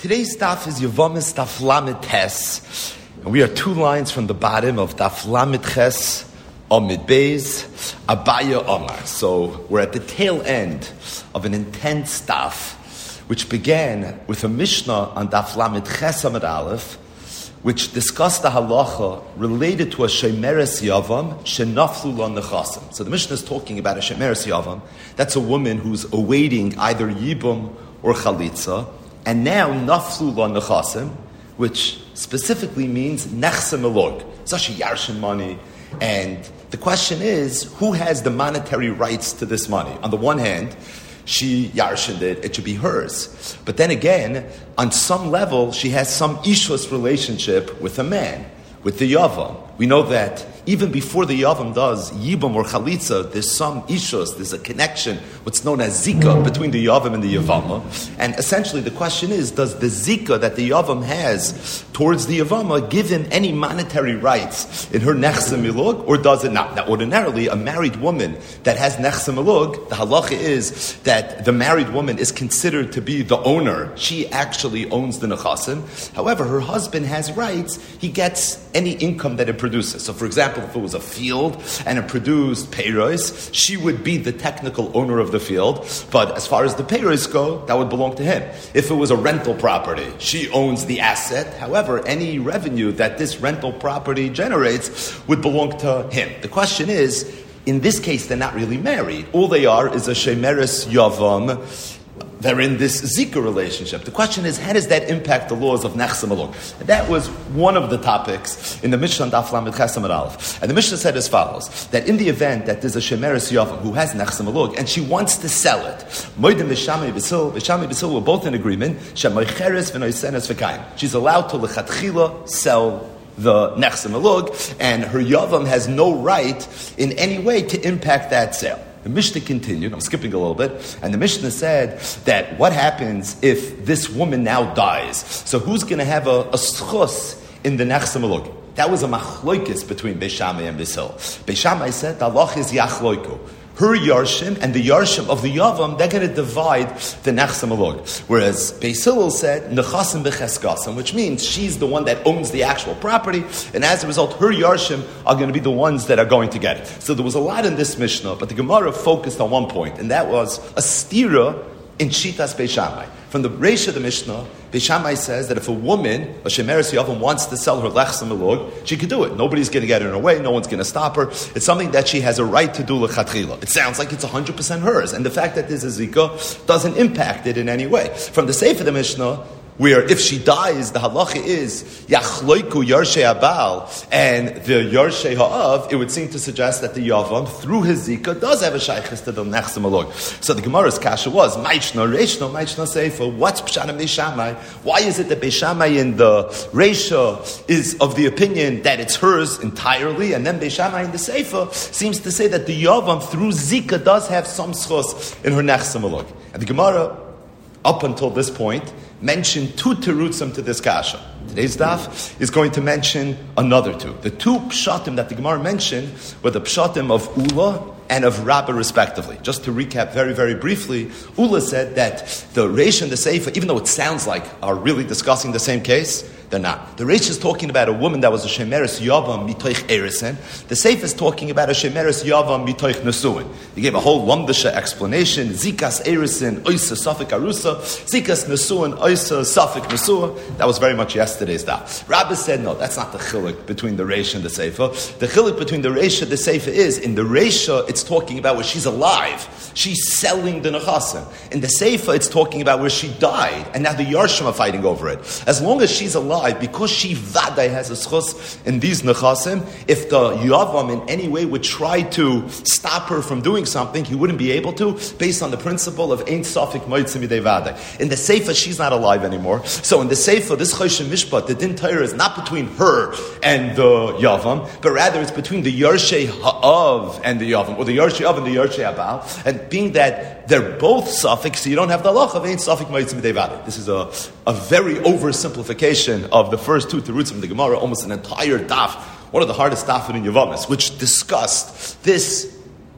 Today's daf is Yevamis Daf Lamed Tes, and we are 2 lines from the bottom of Daf Lamed Ches Amid Beis Abaya Omar. So we're at the tail end of an intense daf, which began with a Mishnah on Daf Lamed Ches Amid Aleph, which discussed the halacha related to a shemeres yavam shenaflu lo nechasim. So the Mishnah is talking about a shemeres yavam. That's a woman who's awaiting either yibum or chalitza, and now naflu lo nechasim, which specifically means nechsem elog. Such a yarshin money, and the question is, who has the monetary rights to this money? On the one hand, she yarshined it should be hers. But then again, on some level, she has some ishus relationship with a man, with the yavam. We know that even before the yavam does yibam or chalitza, there's some ishus, there's a connection, what's known as zika, between the yavam and the yavama. And essentially the question is, does the zika that the yavam has towards the yavama give him any monetary rights in her nechsem milug, or does it not? Now ordinarily, a married woman that has nechsem milug, the halacha is that the married woman is considered to be the owner. She actually owns the nechasim. However, her husband has rights. He gets any income that it produces. So for example, if it was a field and it produced peiros, she would be the technical owner of the field, but as far as the peiros go, that would belong to him. If it was a rental property, she owns the asset. However, any revenue that this rental property generates would belong to him. The question is, in this case, they're not really married. All they are is a shemeres yavam. They're in this zika relationship. The question is, how does that impact the laws of nechsem elog? That was one of the topics in the Mishnah Daf Lamed Ches Amid Aleph. And the Mishnah said as follows, that in the event that there's a shemeres yavam who has nechsem elog and she wants to sell it, Moedim v'Shamei B'Sil were both in agreement, Shemoicheres v'Noisenes v'Kayim. She's allowed to lechatchila sell the nechsem elog, and her yavam has no right in any way to impact that sale. The Mishnah continued, I'm skipping a little bit, and the Mishnah said that what happens if this woman now dies? So who's going to have a schus in the nechsem elog? That was a machloikis between Beis Shammai and Beis Hillel. Beis Shammai said, the halach is yachloiku. Her yarshim and the yarshim of the yavam, they're going to divide the nechsem elog. Whereas Beis Hillel said nechasim b'cheskasim, which means she's the one that owns the actual property, and as a result, her yarshim are going to be the ones that are going to get it. So there was a lot in this Mishnah, but the Gemara focused on one point, and that was a stira in Shitas Beis Shammai. From the Reish of the Mishnah, Beis Shammai says that if a woman, a shemeres yavam, wants to sell her lechsem elog, she can do it. Nobody's going to get in her way. No one's going to stop her. It's something that she has a right to do lechatchila. It sounds like it's 100% hers, and the fact that there's a zika doesn't impact it in any way. From the Seif of the Mishnah, where if she dies, the halacha is yachloiku yarshei abal and the yarshei ha'av, it would seem to suggest that the yavam, through his zika, does have a shaykhis to the nechsem elog. So the Gemara's kasha was maichna reishno maichna seifa. What's pshatim Beis Shammai? Why is it that Beis Shammai in the reisha is of the opinion that it's hers entirely, and then Beis Shammai in the seifa seems to say that the yavam through zika does have some schos in her nechsem elog? And the Gemara, up until this point, mentioned 2 terutzim to this kasha. Today's daf is going to mention another 2. The 2 pshatim that the Gemara mentioned were the pshatim of Ula and of Rabbah respectively. Just to recap very, very briefly, Ula said that the Reish and the Seifa, even though it sounds like are really discussing the same case, they're not. The Reish is talking about a woman that was a shemeres yavam mitoich erisen. The Seif is talking about a shemeres yavam mitoich nesuin. He gave a whole lumdasha explanation. Zikas erisen oisa safik arusa. Zikas nesuin oisa safik nesua. That was very much yesterday's daf. Rabbi said, no, that's not the chiluk between the Reish and the Seifa. The chiluk between the Reish and the Seifa is, in the Reish it's talking about where she's alive. She's selling the nechasim. In the Seifa it's talking about where she died, and now the yarshim are fighting over it. As long as she's alive, because she vaday has a schus in these nechasim, if the yavam in any way would try to stop her from doing something, he wouldn't be able to, based on the principle of ein safik moitzim midei vaday. In the Seifa, she's not alive anymore. So in the Seifa, this choshen mishpat, the din Torah is not between her and the yavam, but rather it's between the yarshei ha'av and the yavam, or the yarshei av and the yarshei abal. And being that they're both suffix, so you don't have the halach of ein safik moitzim midei vaday. This is a very oversimplification of the first 2 terutzim of the Gemara, almost an entire daf, one of the hardest daf in Yevamis, which discussed this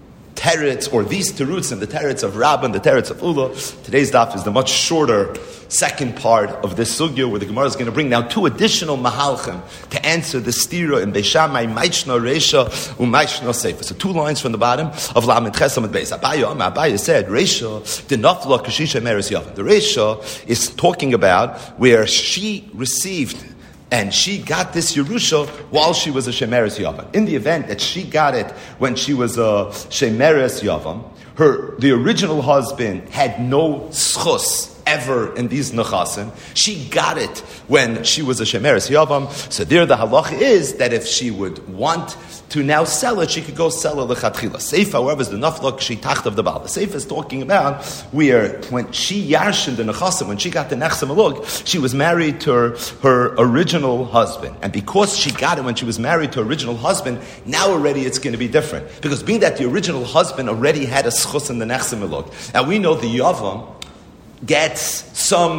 teretz, or these terutzim, and the teretz of Rabbah and the teretz of Ula. Today's daf is the much shorter second part of this sugya, where the Gemara is going to bring now two additional mahalchim to answer the stira in Beis Shammai, Maichna Reisha, U'Maichna Seifa. So two lines from the bottom of Lamed Ches Amud Beis. Abaya said, Reisha, Dinafla Kashisha Meres Yavan. The Reisha is talking about where she received and she got this Yerusha while she was a Shemeres Yavam. In the event that she got it when she was a Shemeres Yavam, the original husband had no schus ever in these nechasim. She got it when she was a Shemeres Yavam. So there the halacha is that if she would want to now sell it, she could go sell it lechatchila. Seif, however, is the naflok she tacht of the baal. The Seif is talking about where when she yarshin the nechasim, when she got the nechsem alug, she was married to her original husband, and because she got it when she was married to her original husband, now already it's going to be different, because being that the original husband already had a schus in the nechsem alug, and we know the yavam gets some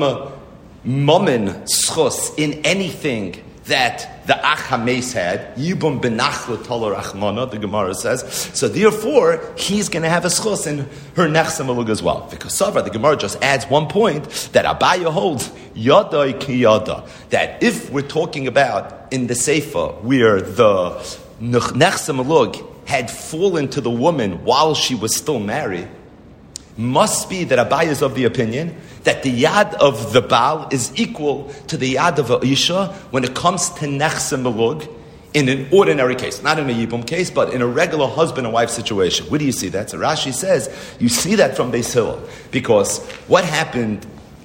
momen schus in anything that the Ach HaMeis had, Yibum benachla tolar achmana, the Gemara says. So therefore, he's going to have a schus in her nechsem alug as well. Because Savra, the Gemara just adds one point that Abaya holds, Yadai ki yada, that if we're talking about in the Seifa where the nechsem alug had fallen to the woman while she was still married, must be that Abaya is of the opinion that the yad of the Baal is equal to the yad of a Isha when it comes to nechsem alug in an ordinary case, not in a Yibum case, but in a regular husband and wife situation. Where do you see that? So Rashi says, you see that from Beis Hillel, because what happened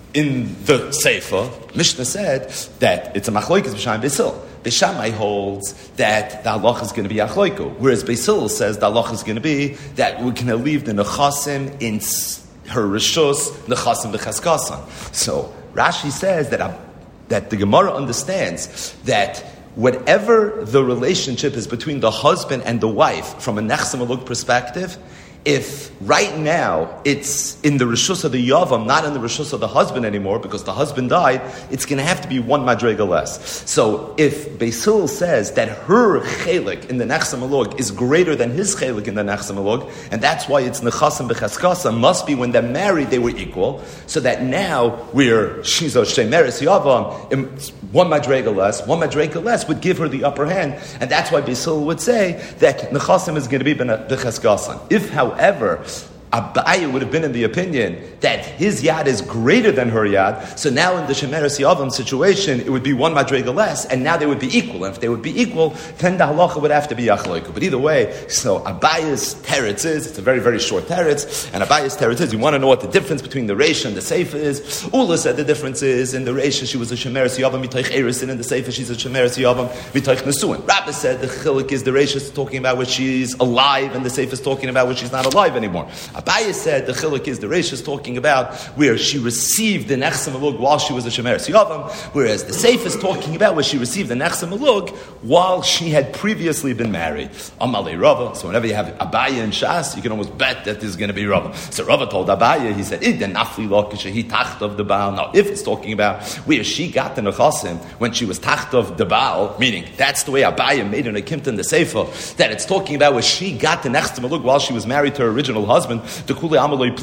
in the Seifa, Mishnah said that it's a machloikes b'shaim Beis Hillel. Beis Shammai holds that the halach is going to be achloiku, whereas Beis Hillel says the halach is going to be that we're going to leave the nechasim in her rishus, nechasim b'cheskasan. So Rashi says that the Gemara understands that whatever the relationship is between the husband and the wife from a nechsem alug perspective, if right now it's in the rishus of the yavam, not in the rishus of the husband anymore, because the husband died, it's going to have to be one madrega less. So if Beis Hillel says that her chelik in the nechsem alug is greater than his chelik in the nechsem alug, and that's why it's nechasim b'chaskasa, must be when they're married they were equal, so that now where she's a shemeres yavam, one madrega less would give her the upper hand, and that's why Beis Hillel would say that nechasim is going to be b'chaskasan. If, however, Abaya would have been in the opinion that his yad is greater than her yad, so now in the Shemeres Yavam situation, it would be one madrega less, and now they would be equal. And if they would be equal, then the halacha would have to be achloiku. But either way, so Abaya's teretz is, it's a very, very short teretz, and Abaya's teretz is, you want to know what the difference between the Reisha and the Seifa is. Ula said the difference is, in the Reisha she was a Shemeres Yavam mitoich Eris, and in the Seifa she's a Shemeres Yavam mitoich Nesuin. Rabbah said the chilik is the Reisha is talking about when she's alive, and the Seifa is talking about when she's not alive anymore. Abaya said the chiluk is the Reish is talking about where she received the nechsem alug while she was a shemeres yavam, whereas the Seif is talking about where she received the nechsem alug while she had previously been married. Amalei Rava. So whenever you have Abaya and Shas, you can almost bet that there's going to be Rava. So Rava told Abaya, he said, nafli lokisha tacht of the Baal. Now, if it's talking about where she got the nechasim when she was tacht of the Baal, meaning that's the way Abaya made an akimta in the Sefer, that it's talking about where she got the nechsem alug while she was married to her original husband, then there would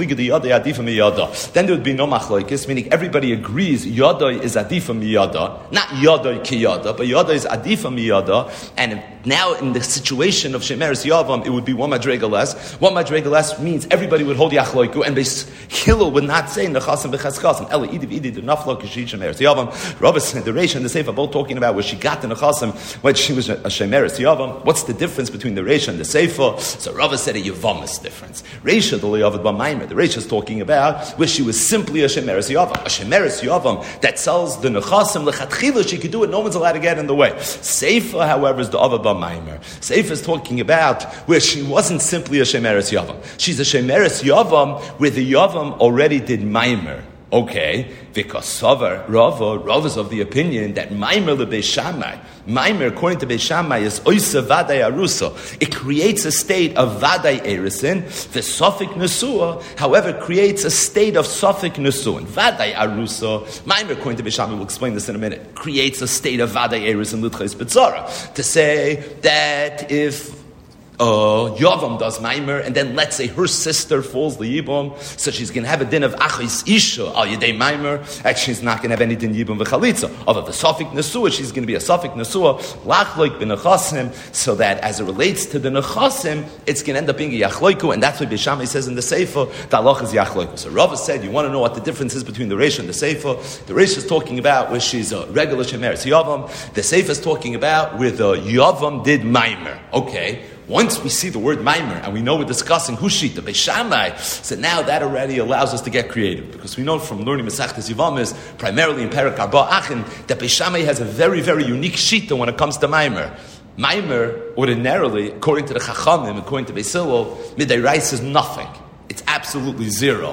be no machlokes, meaning everybody agrees yada is adifa miyada, not yada ki yada, but yada is adifa miyada, and now in the situation of shemeres yavam, it would be one madrega less. One madrega less means everybody would hold yachloiku, and Beis Hillel would not say nechasim b'chaskasim. Eli idiv idiv the naflo k'shi shemeres yavam. Rava said the Reish and the Sefer both talking about where she got the nechasim when she was a shemeres yavam. What's the difference between the Reish and the Sefer? So Rava said a yavamis difference. Reish the liyavid b'maimer. The Reish is talking about where she was simply a shemeres yavam. A shemeres yavam that sells the nechasim lechatchila, she could do it. No one's allowed to get in the way. Sefer, however, is the other b'maimer. Sefer is talking about where she wasn't simply a shemeres yavam. She's a shemeres yavam where the yavam already did maimer. Okay, because Rava is of the opinion that Maimer leBeis Shammai, Maimer according to Beis Shammai is Oisa Vadai Arusa. It creates a state of Vadai Erisin. The Sofik Nesua, however, creates a state of Sofik Nesuin. Vadai Arusa, Maimer according to Beis Shammai, we'll explain this in a minute, creates a state of Vadai Erisin L'Tchais B'Tzara. To say that if Yavam does Maimer, and then let's say her sister falls the Yibum, so she's going to have a din of Achis Isha al Yedei Maimer, and she's not going to have any din Yibum v'chalitza. Of the Safik Nesua, she's going to be a Safik Nesua, Lachloik bin Nechasim, so that as it relates to the Nechasim, it's going to end up being a Yachloiku, and that's what Beis Shammai says in the Sefer, the Allah is Yachloiku. So Rava said, you want to know what the difference is between the Reish and the Sefer? The Reish is talking about where she's a regular Shemeres Yavam, the Sefer is talking about where the Yavam did Maimer. Okay. Once we see the word Maimer, and we know we're discussing Hushita, Beis Shammai, so now that already allows us to get creative, because we know from learning Masechtas Yevamos, primarily in Perek Arba Achin, that Beis Shammai has a very, very unique Shita when it comes to Maimer. Maimer, ordinarily, according to the Chachamim, according to Beis Hillel, Midday Rice is nothing. It's absolutely zero.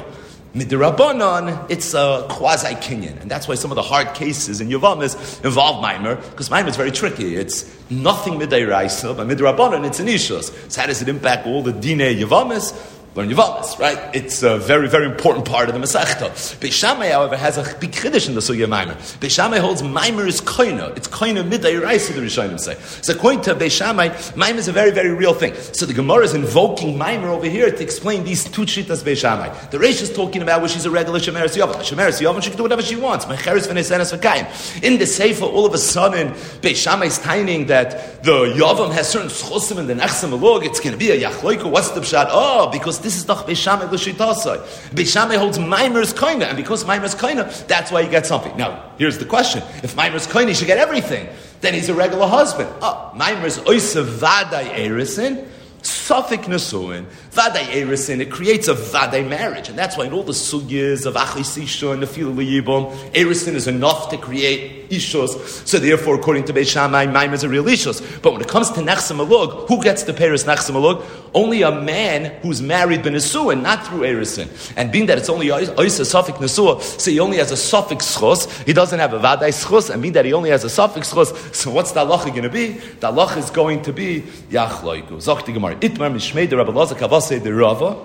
Midrabanan, it's a quasi-kinyan. And that's why some of the hard cases in Yevamos involve Maimer, because Maimer is very tricky. It's nothing midayraisa, but midrabanan, it's an ishus. So how does it impact all the dinei Yevamos? Learn Yevamos, right? It's a very, very important part of the Masechta. Beis Shammai, however, has a big chiddush in the Sugya Maimer. Beis Shammai holds Maimer is koina. It's koina midayraisa, the Rishonim say. So according to Beis Shammai, Maimer is a very, very real thing. So the Gemara is invoking Maimer over here to explain these two shitas Beis Shammai. The Reish is talking about where she's a regular Shemeres Yavam. Shemeres Yavam, she can do whatever she wants. Mecheres v'nesenes v'kayim. In the Sefer, all of a sudden, Beis Shammai is taining that the Yavam has certain schusim in the Nechsem Elog. It's going to be a Yachloiku. What's the pshat? Oh, because this is the Beis Shammai l'shitasai. Beis Shammai holds Maimer's koina, and because Maimer's koina, that's why you get something. Now, here's the question: if Maimer's koina, he should get everything. Then he's a regular husband. Oh, Maimer's oisa vadai erisin, Safik Nesuin, Vadai Erisin, it creates a Vadai marriage. And that's why in all the sugyas of Achis Isha and the Nefila L'Yibum, Erisin is enough to create Ishos. So therefore, according to Beis Shammai, Maim is a real Ishos. But when it comes to Nechsem Elug, who gets the Peres Nechsem Elug? Only a man who's married ben Nesuin, not through Erisin. And being that it's only Oisa Safik Nesua, so he only has a Safik Schos, he doesn't have a Vadai Schos, and being that he only has a Safik Schos, so what's the halacha going to be? The halacha is going to be Yachloiku. Zok Gemara. Itmar mishmei de Rabbi Elazar kavase de Rava,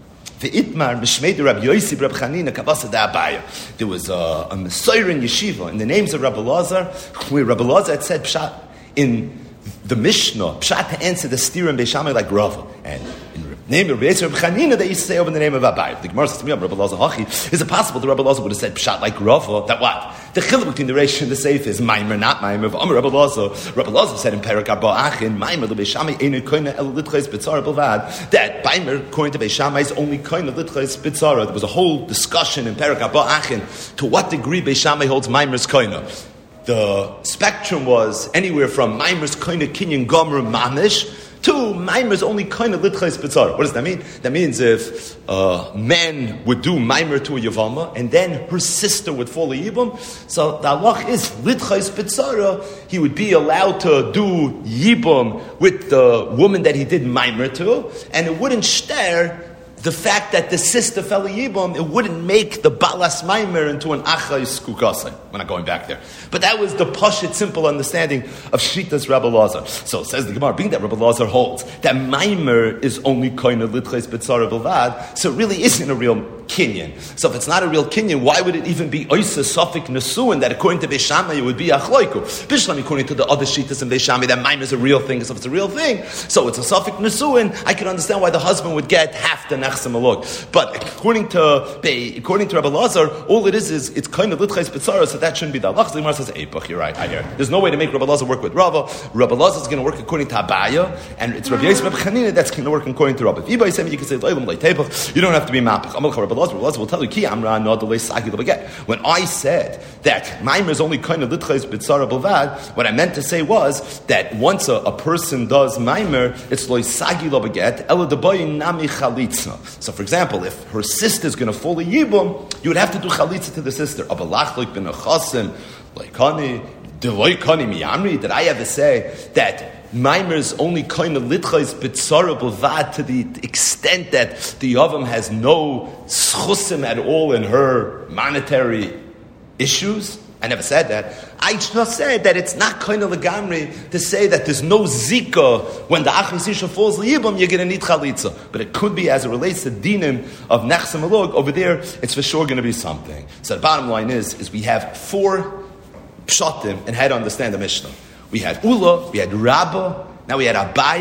ve'itmar mishmei de Rabbi Yosi Rabbi Chanina kavase de Abaya. There was a Mesoyer in Yeshiva in the names of Rabbi Elazar, where Rabbi Elazar had said pshat in the Mishnah, pshat to answer the steer in Beis Shammai like Rava, and in the name of Rabbi Chanina they used to say over the name of Abaya. The Gemara says to me, Rabbi Elazar Hachi, is it possible that Rabbi Elazar would have said pshat like Rava? That what? The chiluk between the Reish and the Seif is Maimer, not Maimer. Rabbi Elazar said in Perek Arba Achin, Maimer the Beis Shammai einu koina el litchais bitzara b'vad. That Maimer, according to Beis Shammai, is only koina litchais bitzara. There was a whole discussion in Perek Arba Achin to what degree Beis Shammai holds Maimer's koina. The spectrum was anywhere from Maimer's koina kinyan gomer mamish to Maimer's only kind of litchais bitzara. What does that mean? That means if a man would do Maimer to a Yavama, and then her sister would fall a Yibum, so the halach is litchais bitzara, he would be allowed to do Yibum with the woman that he did Maimer to, and it wouldn't shter the fact that the sister fell a Yibum, it wouldn't make the Balas Maimer into an Achais Kukasai. We're not going back there. But that was the Pashit, simple understanding of Shita's Rabbi Elazar. So says the Gemara, being that Rabbi Elazar holds that Maimer is only Koina Litchais B'tzara B'vad, so it really isn't a real kinyan. So if it's not a real kinyan, why would it even be Oisa Safik Nesuin that according to Beis Shammai it would be Achloiku? Bishlam, according to the other Shitas in Beis Shammai, that Maimer is a real thing. So if it's a real thing, so it's a Safik Nesuin, I can understand why the husband would get half the Nechsem Elog. But according to Rabbi Elazar, all it is it's kind of Litchais B'tzara, so that shouldn't be the halach. The Gemara says, Eipach, you're right, I hear. There's no way to make Rabbi Elazar work with Rava. Rabbi Elazar is going to work according to Abaya, and it's Rabbi Yosef Rabbi Chanina that's going to work according to Rava. If Ibai said you can say, you don't have to be Mapach. Rabbi Elazar will tell you, when I said that Maimer is only kind of Litchais B'tzara B'vad, what I meant to say was that once a person does Maimer, it's Loi Sagi Lo Beget, Ela Debayin Nami Chalitza. So for example, if her sister is going to fall a Yibum, you would have to do Chalitza to the sister. Abalachlik ben Achasim, Loikani, Deloikani Miyamri, did I ever say that Maimer is only kind of litchais b'tzara b'vad to the extent that the Yavam has no schusim at all in her monetary issues? I never said that. I just said that it's not kind of legamri to say that there's no zika when the Achis Isha falls liyibam, you're going to need chalitza. But it could be as it relates to dinim of Nechsem Elog, over there, it's for sure going to be something. So the bottom line is we have 4 pshatim and how to understand the Mishnah. We had Ula, we had Rabbah, now we had Abaya,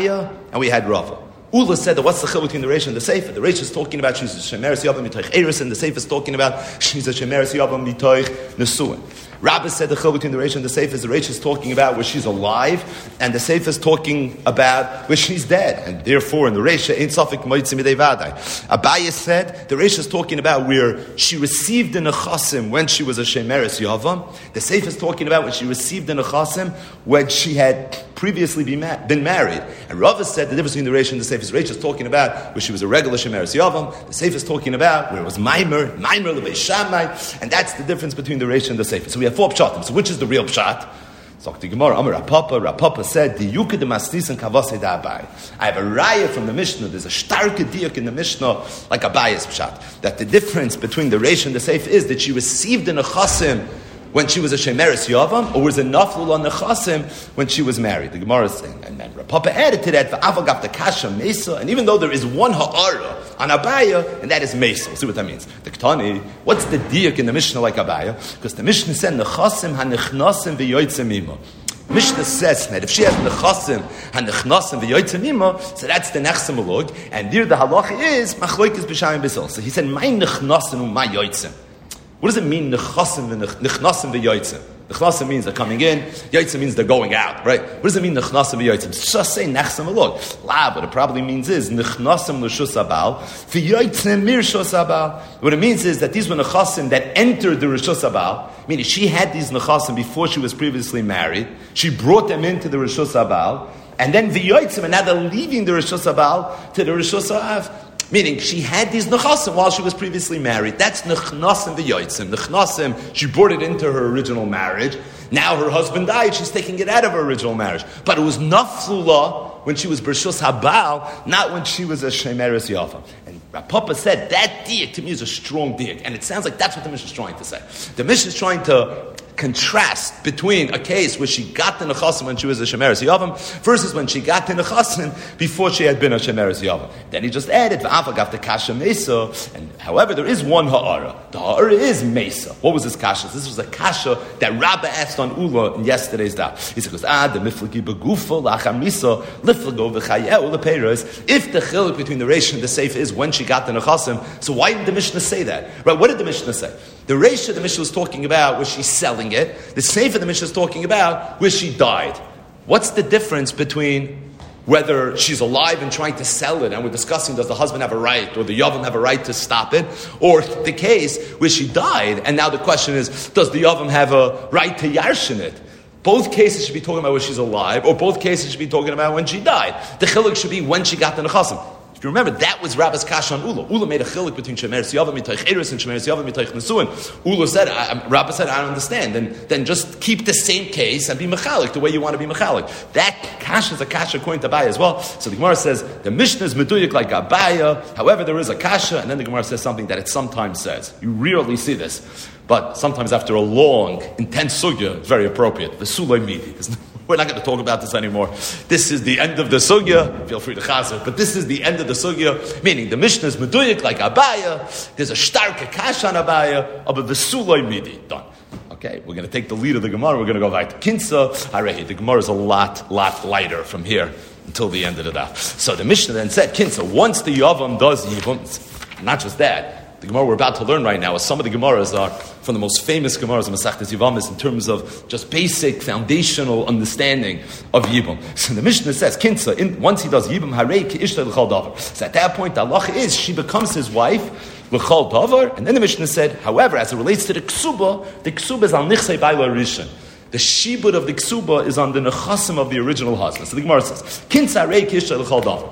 and we had Rava. Ula said that what's the chiluk between the Reish and the Sefer? The Reish is talking about she's a Shemeres Yavam mitoich Eris, and the Sefer is talking about she's a Shemeres Yavam mitoich Nesuin. Rabbi said the chiluk between the Reish and the Sefer is the Reish is talking about where she's alive, and the Sefer is talking about where she's dead, and therefore in the Reish ain't safek moitzi midei vadai. Abaye said the Reish is talking about where she received the nechasim when she was a Shemeres Yavam. The Sefer is talking about when she received the nechasim when she had previously been married. And Rava said the difference between the Reish and the Sefer is Reish is talking about where she was a regular Shemeres Yavam. The Sefer is talking about where it was Maimer Lebeis Shammai, and that's the difference between the Reish and the Sefer. So we have 4 pshatim. So which is the real pshat? So the Gemara, Amar Rapapa said, the Yukid Masnis and Kavase da Abai. I have a raya from the Mishnah. There's a starke diak in the Mishnah, like Abay's pshat, that the difference between the Reish and the Sefer is that she received the nechasim when she was a Shemeres Yavam, or was a Naflul on Nechasim when she was married. The Gemara is saying, and then Papa added to that, V'avagav the Kasha Mesa, and even though there is one Ha'ara on Abaya, and that is Mesa. See what that means. The Ketani, what's the diak in the Mishnah like Abaya? Because the Mishnah said, Nechasim ha'nechnasim v'yoytzem ima. Mishnah says that if she has nechasim ha'nechnasim v'yoytzem ima, so that's the nechsim alog, and there the halacha is, Machloikis b'shamim b'sol. So he said, my nechnasim u'ma yoytzem. What does it mean, nechnasim v'yoytzem? Nechnasim means they're coming in, yoytzem means they're going out, right? What does it mean, nechnasim v'yoytzem? Just say nechsam alog. La, what it probably means is, nechnasim l'shus abal, v'yoytzem mir shus abal. What it means is that these were nechasim that entered the rishus abal, meaning she had these nechasim before she was previously married, she brought them into the rishus abal, and then v'yoytzem, and now they're leaving the rishus abal to the rishus av. Meaning, she had these nechasim while she was previously married. That's nechnasim v'yoytzim. Nechnasim, she brought it into her original marriage. Now her husband died, she's taking it out of her original marriage. But it was naflula when she was Bershus Habal, not when she was a Shemeres Yavam. And Rapapa said, that diak to me is a strong diak. And it sounds like that's what the Mishnah is trying to say. The Mishnah is trying to contrast between a case where she got the nechasim when she was a Shemeres Yavam versus when she got the nechasim before she had been a Shemeres Yavam. Then he just added v'avagav the kasha mesa, and however there is one ha'ara. The ha'ara is mesa. What was this kasha? This was a kasha that Rabbi asked on Ula in yesterday's daf. He said, the miflagi begufa lachar misa liflago v'chayeu lepeiros. If the chiluk between the Reish and the Sefer is when she got the nechasim, so why did the Mishnah say that? Right? What did the Mishnah say? The Reish the Mishnah was talking about where she's selling it. The Sefer the Mishnah is talking about where she died. What's the difference between whether she's alive and trying to sell it, and we're discussing does the husband have a right or the Yavam have a right to stop it, or the case where she died, and now the question is, does the Yavam have a right to yarshin it? Both cases should be talking about when she's alive, or both cases should be talking about when she died. The chiluk should be when she got the nechasim. If you remember, that was Rabbi's kasha on Ula. Ula made a chiluk between Shemeres Yavam mitoich Eris and Shemeres Yavam mitoich Nesuin. Ula said, Rabbi said, I don't understand. Then just keep the same case and be mechalik the way you want to be mechalik. That kasha is a kasha according to Abaya as well. So the Gemara says, the Mishnah is meduyik like Abaya. However, there is a kasha, and then the Gemara says something that it sometimes says. You rarely see this. But sometimes after a long, intense sugya, it's very appropriate. The sulay midi. We're not going to talk about this anymore. This is the end of the sugya. Feel free to chazer. But this is the end of the sugya, meaning the Mishnah is meduyik like Abaya. There's a starke kash on Abaya, but the sulay midi. Done. Okay, we're going to take the lead of the Gemara. We're going to go back to Kinsa. The Gemara is a lot lighter from here until the end of the daf. So the Mishnah then said, Kinsa, once the Yavam does Yibum, not just that, the Gemara we're about to learn right now, some of the Gemaras are from the most famous Gemaras of Masechtas Yivamis in terms of just basic, foundational understanding of Yibum. So the Mishnah says, Kinsa, once he does Yibum, Harei Ki'ishta l'chal davar. So at that point, the halacha is, she becomes his wife, l'chal davar, and then the Mishnah said, however, as it relates to the ksuba is al nichsei bayla rishon. The shibud of the ksuba is on the nechasim of the original husband. So the Gemara says, Kinsa Harei Ki'ishta l'chal davar.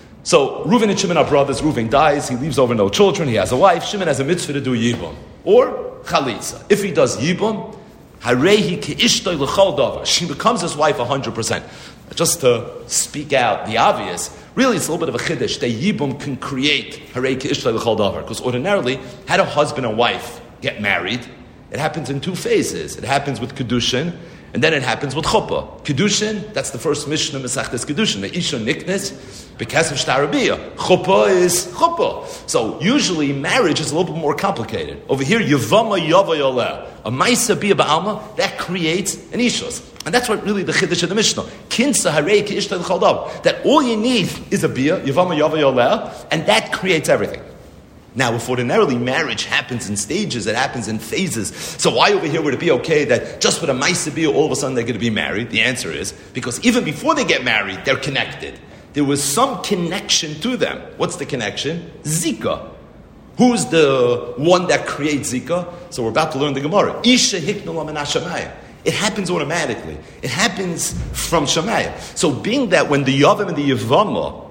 So Reuven and Shimon are brothers. Reuven dies. He leaves over no children. He has a wife. Shimon has a mitzvah to do yibum or chalitza. If he does yibum, harehi keishtoi l'chol davar. She becomes his wife 100%. Just to speak out the obvious, really it's a little bit of a chiddush that yibum can create harehi keishtoi l'chol davar. Because ordinarily, how do husband and wife get married? It happens in 2 phases. It happens with kedushin, And then it happens with chuppah. Kedushin, that's the first Mishnah Masechtas Kedushin. The Isha Niknes, Bekesef Shtarabiyah. Chuppah is chuppah. So usually marriage is a little bit more complicated. Over here, Yavama Yava Yoleh. A Maisa Bia Ba'alma, that creates an Ishus. And that's what really the Chiddush of the Mishnah. Kinsa Harei Ki Ishta L'Chaldab. That all you need is a Bia, Yavama Yava Yoleh, and that creates everything. Now, if ordinarily marriage happens in stages, it happens in phases, so why over here would it be okay that just with a Maisa Bia, all of a sudden they're going to be married? The answer is, because even before they get married, they're connected. There was some connection to them. What's the connection? Zika. Who's the one that creates Zika? So we're about to learn the Gemara. Isha hiknula min hashamayim. It happens automatically. It happens from Shamayim. So being that when the Yavim and the Yavama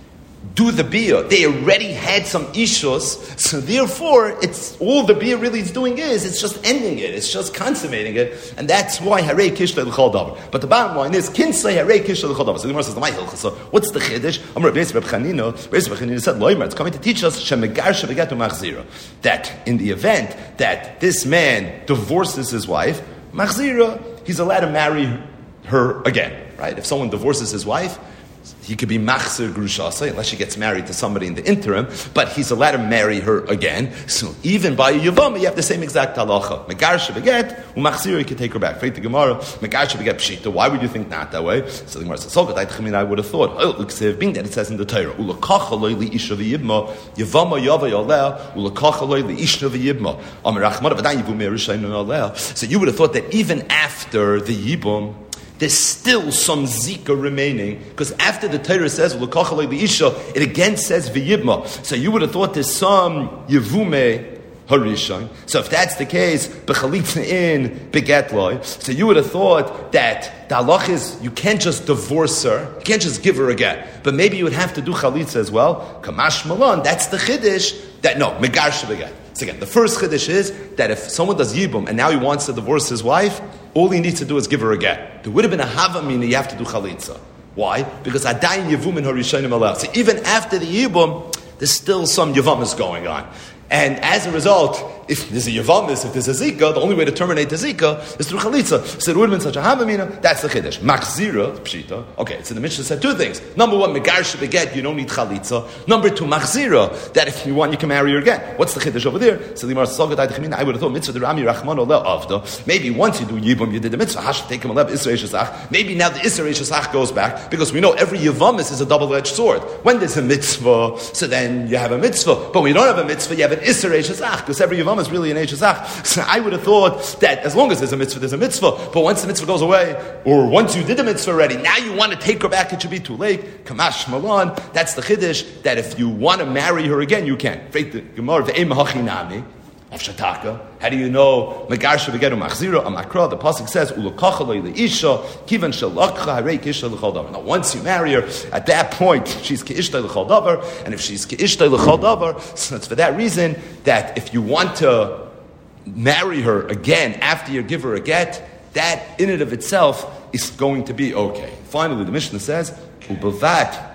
do the Bia, they already had some Ishus, so therefore it's all the Bia really is doing it's just ending it, it's just consummating it, and that's why Harei Kishla L'chol Davar. But the bottom line is, Kinsei Harei Kishla L'chol Davar. So the Gemara says, so what's the Chiddush? Amar Beis Reb Chanina said, Loimer, it's coming to teach us, Shemegar Shebegetu Machzira, that in the event that this man divorces his wife, Machzira, he's allowed to marry her again, right? If someone divorces his wife, he could be machzir grushasa unless she gets married to somebody in the interim, but he's allowed to marry her again. So even by a yavama, you have the same exact halacha. Megar shebeget, umachzir, you can take her back. Freit the Gemara, megar shebeget pshita. Why would you think not that way? So the Gemara says, I would have thought, being that it says in the Torah, ulakacha loy li isha v'yibma, yavama yava yaleh, ulakacha loy li isha v'yibma, amar rachmana v'dan yivum me'erishayin aleh. So you would have thought that even after the yibum, there's still some zika remaining, because after the Torah says "L'kachalei v'isha," it again says "v'yibma." So you would have thought there's some yevume harishon. So if that's the case, b'chalitza in begetloi. So you would have thought that the halach is you can't just divorce her, you can't just give her a get, but maybe you would have to do chalitza as well. Kamash malon. That's the chiddush. That no megar shebeget. So again, the first chiddush is that if someone does yibum and now he wants to divorce his wife, all he needs to do is give her a get. There would have been a havamina, you have to do chalitza. Why? Because adayin yivum in her rishonim aleh. So even after the yibum, there's still some yivamas going on. And as a result, if there's a Yavamis, if there's a Zika, the only way to terminate the Zika is through Chalitza. So it would have been such a Havamina, that's the Chiddush. Machzira, Pshita. Okay, so the Mishnah said two things. Number one, Megar Shebeget, you don't need Chalitza. Number two, Machzira, that if you want, you can marry her again. What's the Chiddush over there? So the Gemara says, I would have thought, Mitzvah Rami Rachman Ole Avda. Maybe once you do Yibum, you did the Mitzvah, Hash take him Aleb Isra Shazach. Maybe now the Isra Shazach goes back, because we know every Yavamis is a double-edged sword. When there's a Mitzvah, so then you have a Mitzvah. But when you don't have a Mitzvah, you have an Isra Shazach, because every Yavam is really an Shazach. So I would have thought that as long as there's a mitzvah. But once the mitzvah goes away, or once you did the mitzvah already, now you want to take her back, it should be too late. Kamash Malon, that's the Chiddush, that if you want to marry her again, you can. The Gemara, of Shataka. How do you know? Megar shebegetu machzira amakra. The pasuk says ulakachalei leisha kivan shalakcha harei kishta l'chol davar. Now, once you marry her, at that point she's keishta l'chol davar, and if she's keishta l'chol davar, so it's for that reason that if you want to marry her again after you give her a get, that in and of itself is going to be okay. Finally, the Mishnah says ubavat.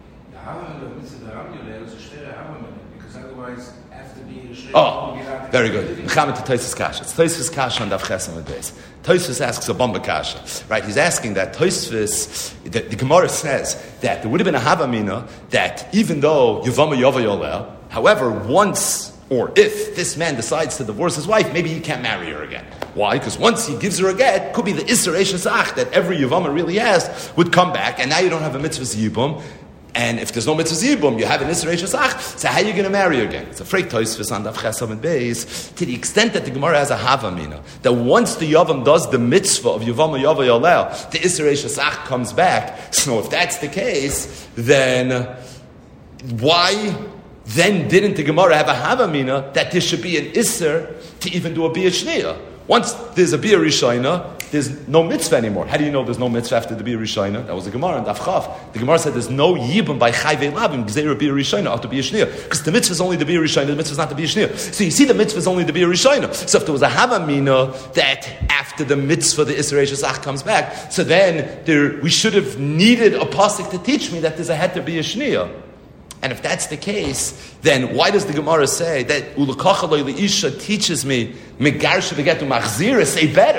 Oh, very good. Mechamed to Tosfos Kasha. It's Tosfos Kasha on Daf Chesed with Beis. Tosfos asks a bomba kasha, right? He's asking that Tosfos, the Gemara says that there would have been a havamina that even though Yavama Yava Yoleh, however, once or if this man decides to divorce his wife, maybe he can't marry her again. Why? Because once he gives her a get, could be the Isser Shazach that every Yavama really has would come back, and now you don't have a mitzvah yibum. And if there's no mitzvah yibum, you have an Isra Shazach, so how are you going to marry her again? It's a freik Tosfos on Daf Chesed and Beis, to the extent that the Gemara has a havamina, that once the Yavam does the mitzvah of Yavama Yava Yoleh, the Isra Shazach comes back. So if that's the case, then why then didn't the Gemara have a havamina that there should be an Isser to even do a Bia Shniyah? Once there's a Bia Rishayna, there's no mitzvah anymore. How do you know there's no mitzvah after the Bia Rishayna? That was the Gemara in Daf Chav. The Gemara said there's no Yibum by Chayvei Labim, Gzeira Bia Rishayna, after Bia Shniyah. Because the mitzvah is only the Bia Rishayna, the mitzvah is not the Bia Shniyah. So you see the mitzvah is only the Bia Rishayna. So if there was a Havamina that after the mitzvah the Isra Shazach comes back, so then we should have needed a pasuk to teach me that there's a Heter Bia Shniyah. And if that's the case, then why does the Gemara say that Ulakachaloi Leisha teaches me Megar Shebegetu Machzira? Say better.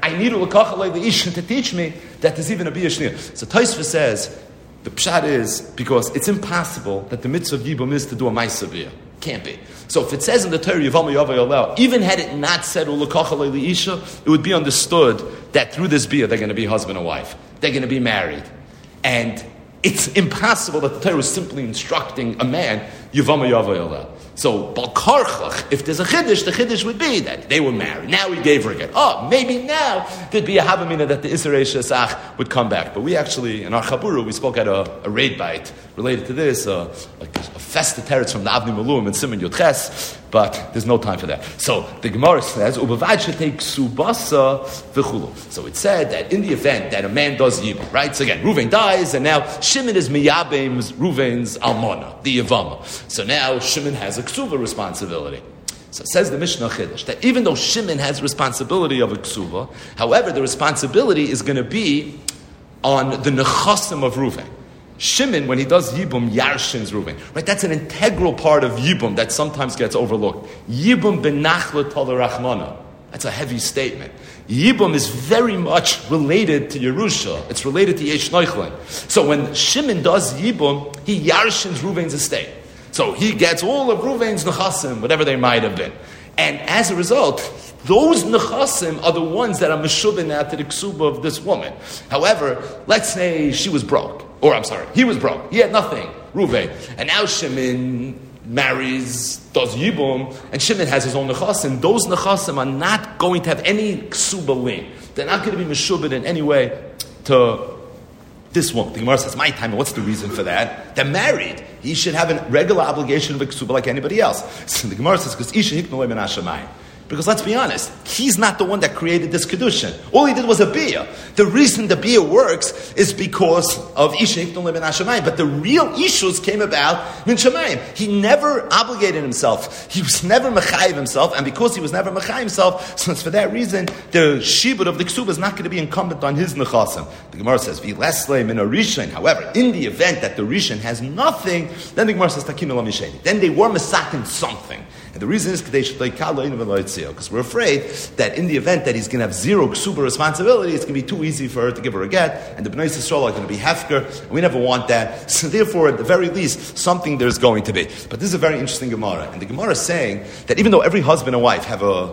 I need ulakachalei leisha to teach me that there's even a bia shnia. So Tosfos says, the pshat is, because it's impossible that the mitzvah of Yibum is to do a ma'aseh bia. Can't be. So if it says in the Torah, Yivama Yavai Aleh, even had it not said ulakachalei leisha, it would be understood that through this bia they're going to be husband and wife. They're going to be married. And it's impossible that the Torah is simply instructing a man, Yivama Yavai Aleh. So, Balkarchach, if there's a chiddush, the chiddush would be that they were married. Now he gave her again. Oh, maybe now there'd be a havamina that the Isserei Shesach would come back. But we actually, in our Chabura, we spoke at a raid bite related to this, a festa teretz from the Avni Malum and Simon Yotches, but there's no time for that. So, the Gemara says, Ubavad shetei ksubasa v'chulu. So it said that in the event that a man does yibum, right? So again, Reuven dies, and now Shimon is miyabim Reuven's almana, the Yavama. So now Shimon has a ksuva responsibility. So it says the Mishnah Chiddush that even though Shimon has responsibility of a ksuva, however, the responsibility is going to be on the nechasim of Reuven. Shimon, when he does Yibum, Yarshins Reuven. Right? That's an integral part of Yibum that sometimes gets overlooked. Yibum benachla tolerachmana. That's a heavy statement. Yibum is very much related to Yerusha. It's related to Yesh Neuchlin. So when Shimon does Yibum, he Yarshins Reuven's estate. So he gets all of Reuven's nechasim, whatever they might have been. And as a result, those nechasim are the ones that are meshubin now to the ksuba of this woman. However, let's say she was broke. Or, I'm sorry, he was broke. He had nothing, Reuven. And now Shimon marries, does Yibum, and Shimon has his own nechasim. Those nechasim are not going to have any ksuba lien. They're not going to be meshubin in any way to this woman. The Gemara says, my time, what's the reason for that? They're married. He should have a regular obligation of a ksuba like anybody else. So the Gemara says, because Isha hiknolei min hashamayim. Because let's be honest, he's not the one that created this kedushin. All he did was a bia. The reason the bia works is because of Isha hiknolei min hashamayim. But the real issues came about min shamayim. He never obligated himself. He was never mechayiv himself, and because he was never mechayiv himself, so it's for that reason the shibud of the ksuba is not going to be incumbent on his nechasim. The Gemara says, "V'leslei min arishin." However, in the event that the rishon has nothing, then the Gemara says, "Takinu lamisheni." Then they were mesakin something. And the reason is because we're afraid that in the event that he's going to have zero ksuba responsibility, it's going to be too easy for her to give her a get, and the Bnei Yisrael are going to be hefker, and we never want that. So therefore, at the very least, something there's going to be. But this is a very interesting Gemara, and the Gemara is saying that even though every husband and wife have a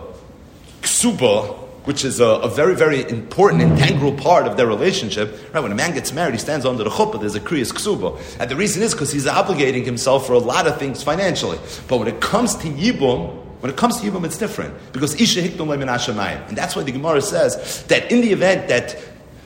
ksuba, which is a very, very important, integral part of their relationship. Right? When a man gets married, he stands under the chuppah, there's a kriyas ksuba. And the reason is because he's obligating himself for a lot of things financially. But when it comes to Yibum, it's different. Because Isha hiknum le min hashamayim. And that's why the Gemara says that in the event that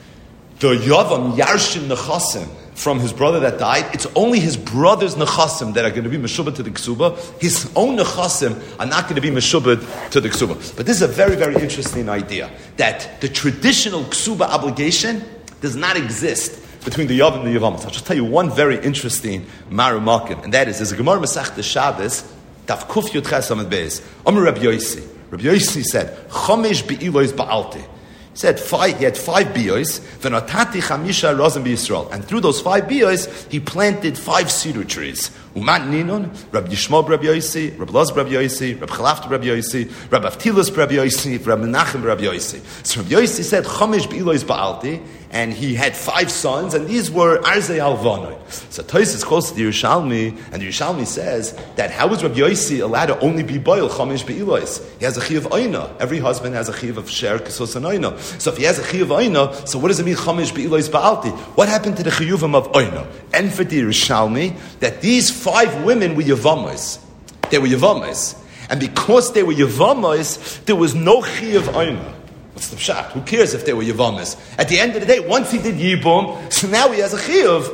the Yavam Yarshin Nechasim from his brother that died, it's only his brother's nechasim that are going to be meshubad to the ksuba. His own nechasim are not going to be meshubad to the ksuba. But this is a very, very interesting idea, that the traditional ksuba obligation does not exist between the Yav and the Yavam. So I'll just tell you one very interesting marumakim, and that is, there's a Gemara Masech Shabbos, Taf Kuf Yud Ches Amud Beis. Amar Rabbi Yosi. Rabbi Yosi said, Chomesh be'ilois ba'alti. He had 5 biyos, v'natati chamisha rozim b'Yisrael, and through those 5 biyos, he planted 5 cedar trees. Uman Ninon, Rabbi Yishmael Rabbi Yosi, Rabbi Loz Rabbi Yosi, Rabbi Chalafta Rabbi Yosi, Rabbi Avtilas Rabbi Yosi, Rabbi Menachem Rabbi Yosi. So Rabbi Yosi said, Chomesh be'ilois ba'alti, and he had 5 sons, and these were Arzei Alvanoi. So Tosfos quotes the Yerushalmi, and the Yerushalmi says that how is Rabbi Yosi allowed to only be boil Chomesh be'ilois? He has a chi of oina. Every husband has a chi of sher, kisos, and oina. So if he has a chi of oina, so what does it mean Chomesh be'ilois ba'alti? What happened to the chiyuvim of oina? And for the Yerushalmi, that these 5 women were Yavamas. They were Yavamas. And because they were Yavamas, there was no chi of oina. What's the pshat? Who cares if they were Yavamas? At the end of the day, once he did Yibum, so now he has a chiyuv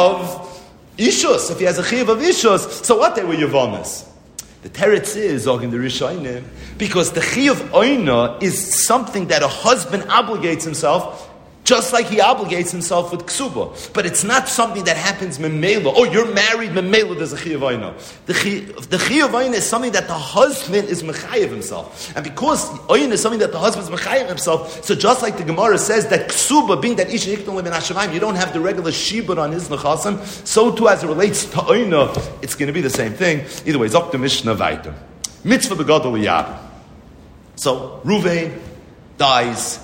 of Ishus. If he has a chiyuv of Ishus, so what? They were Yavamas. The teretz is, in the Rishonim, because the chiyuv oina is something that a husband obligates himself, just like he obligates himself with ksuba. But it's not something that happens memela. Oh, you're married, memela, there's a chiyuv oina. The chiyuv oina is something that the husband is mechayev himself. And because oina is something that the husband is mechayev himself, so just like the Gemara says that ksuba, being that isha hiknol min hashamayim, you don't have the regular shibud on his nechasim, so too as it relates to oina, it's going to be the same thing. Either way, zok the Mishnah weiter. Mitzvah begadol yab. So Reuven dies.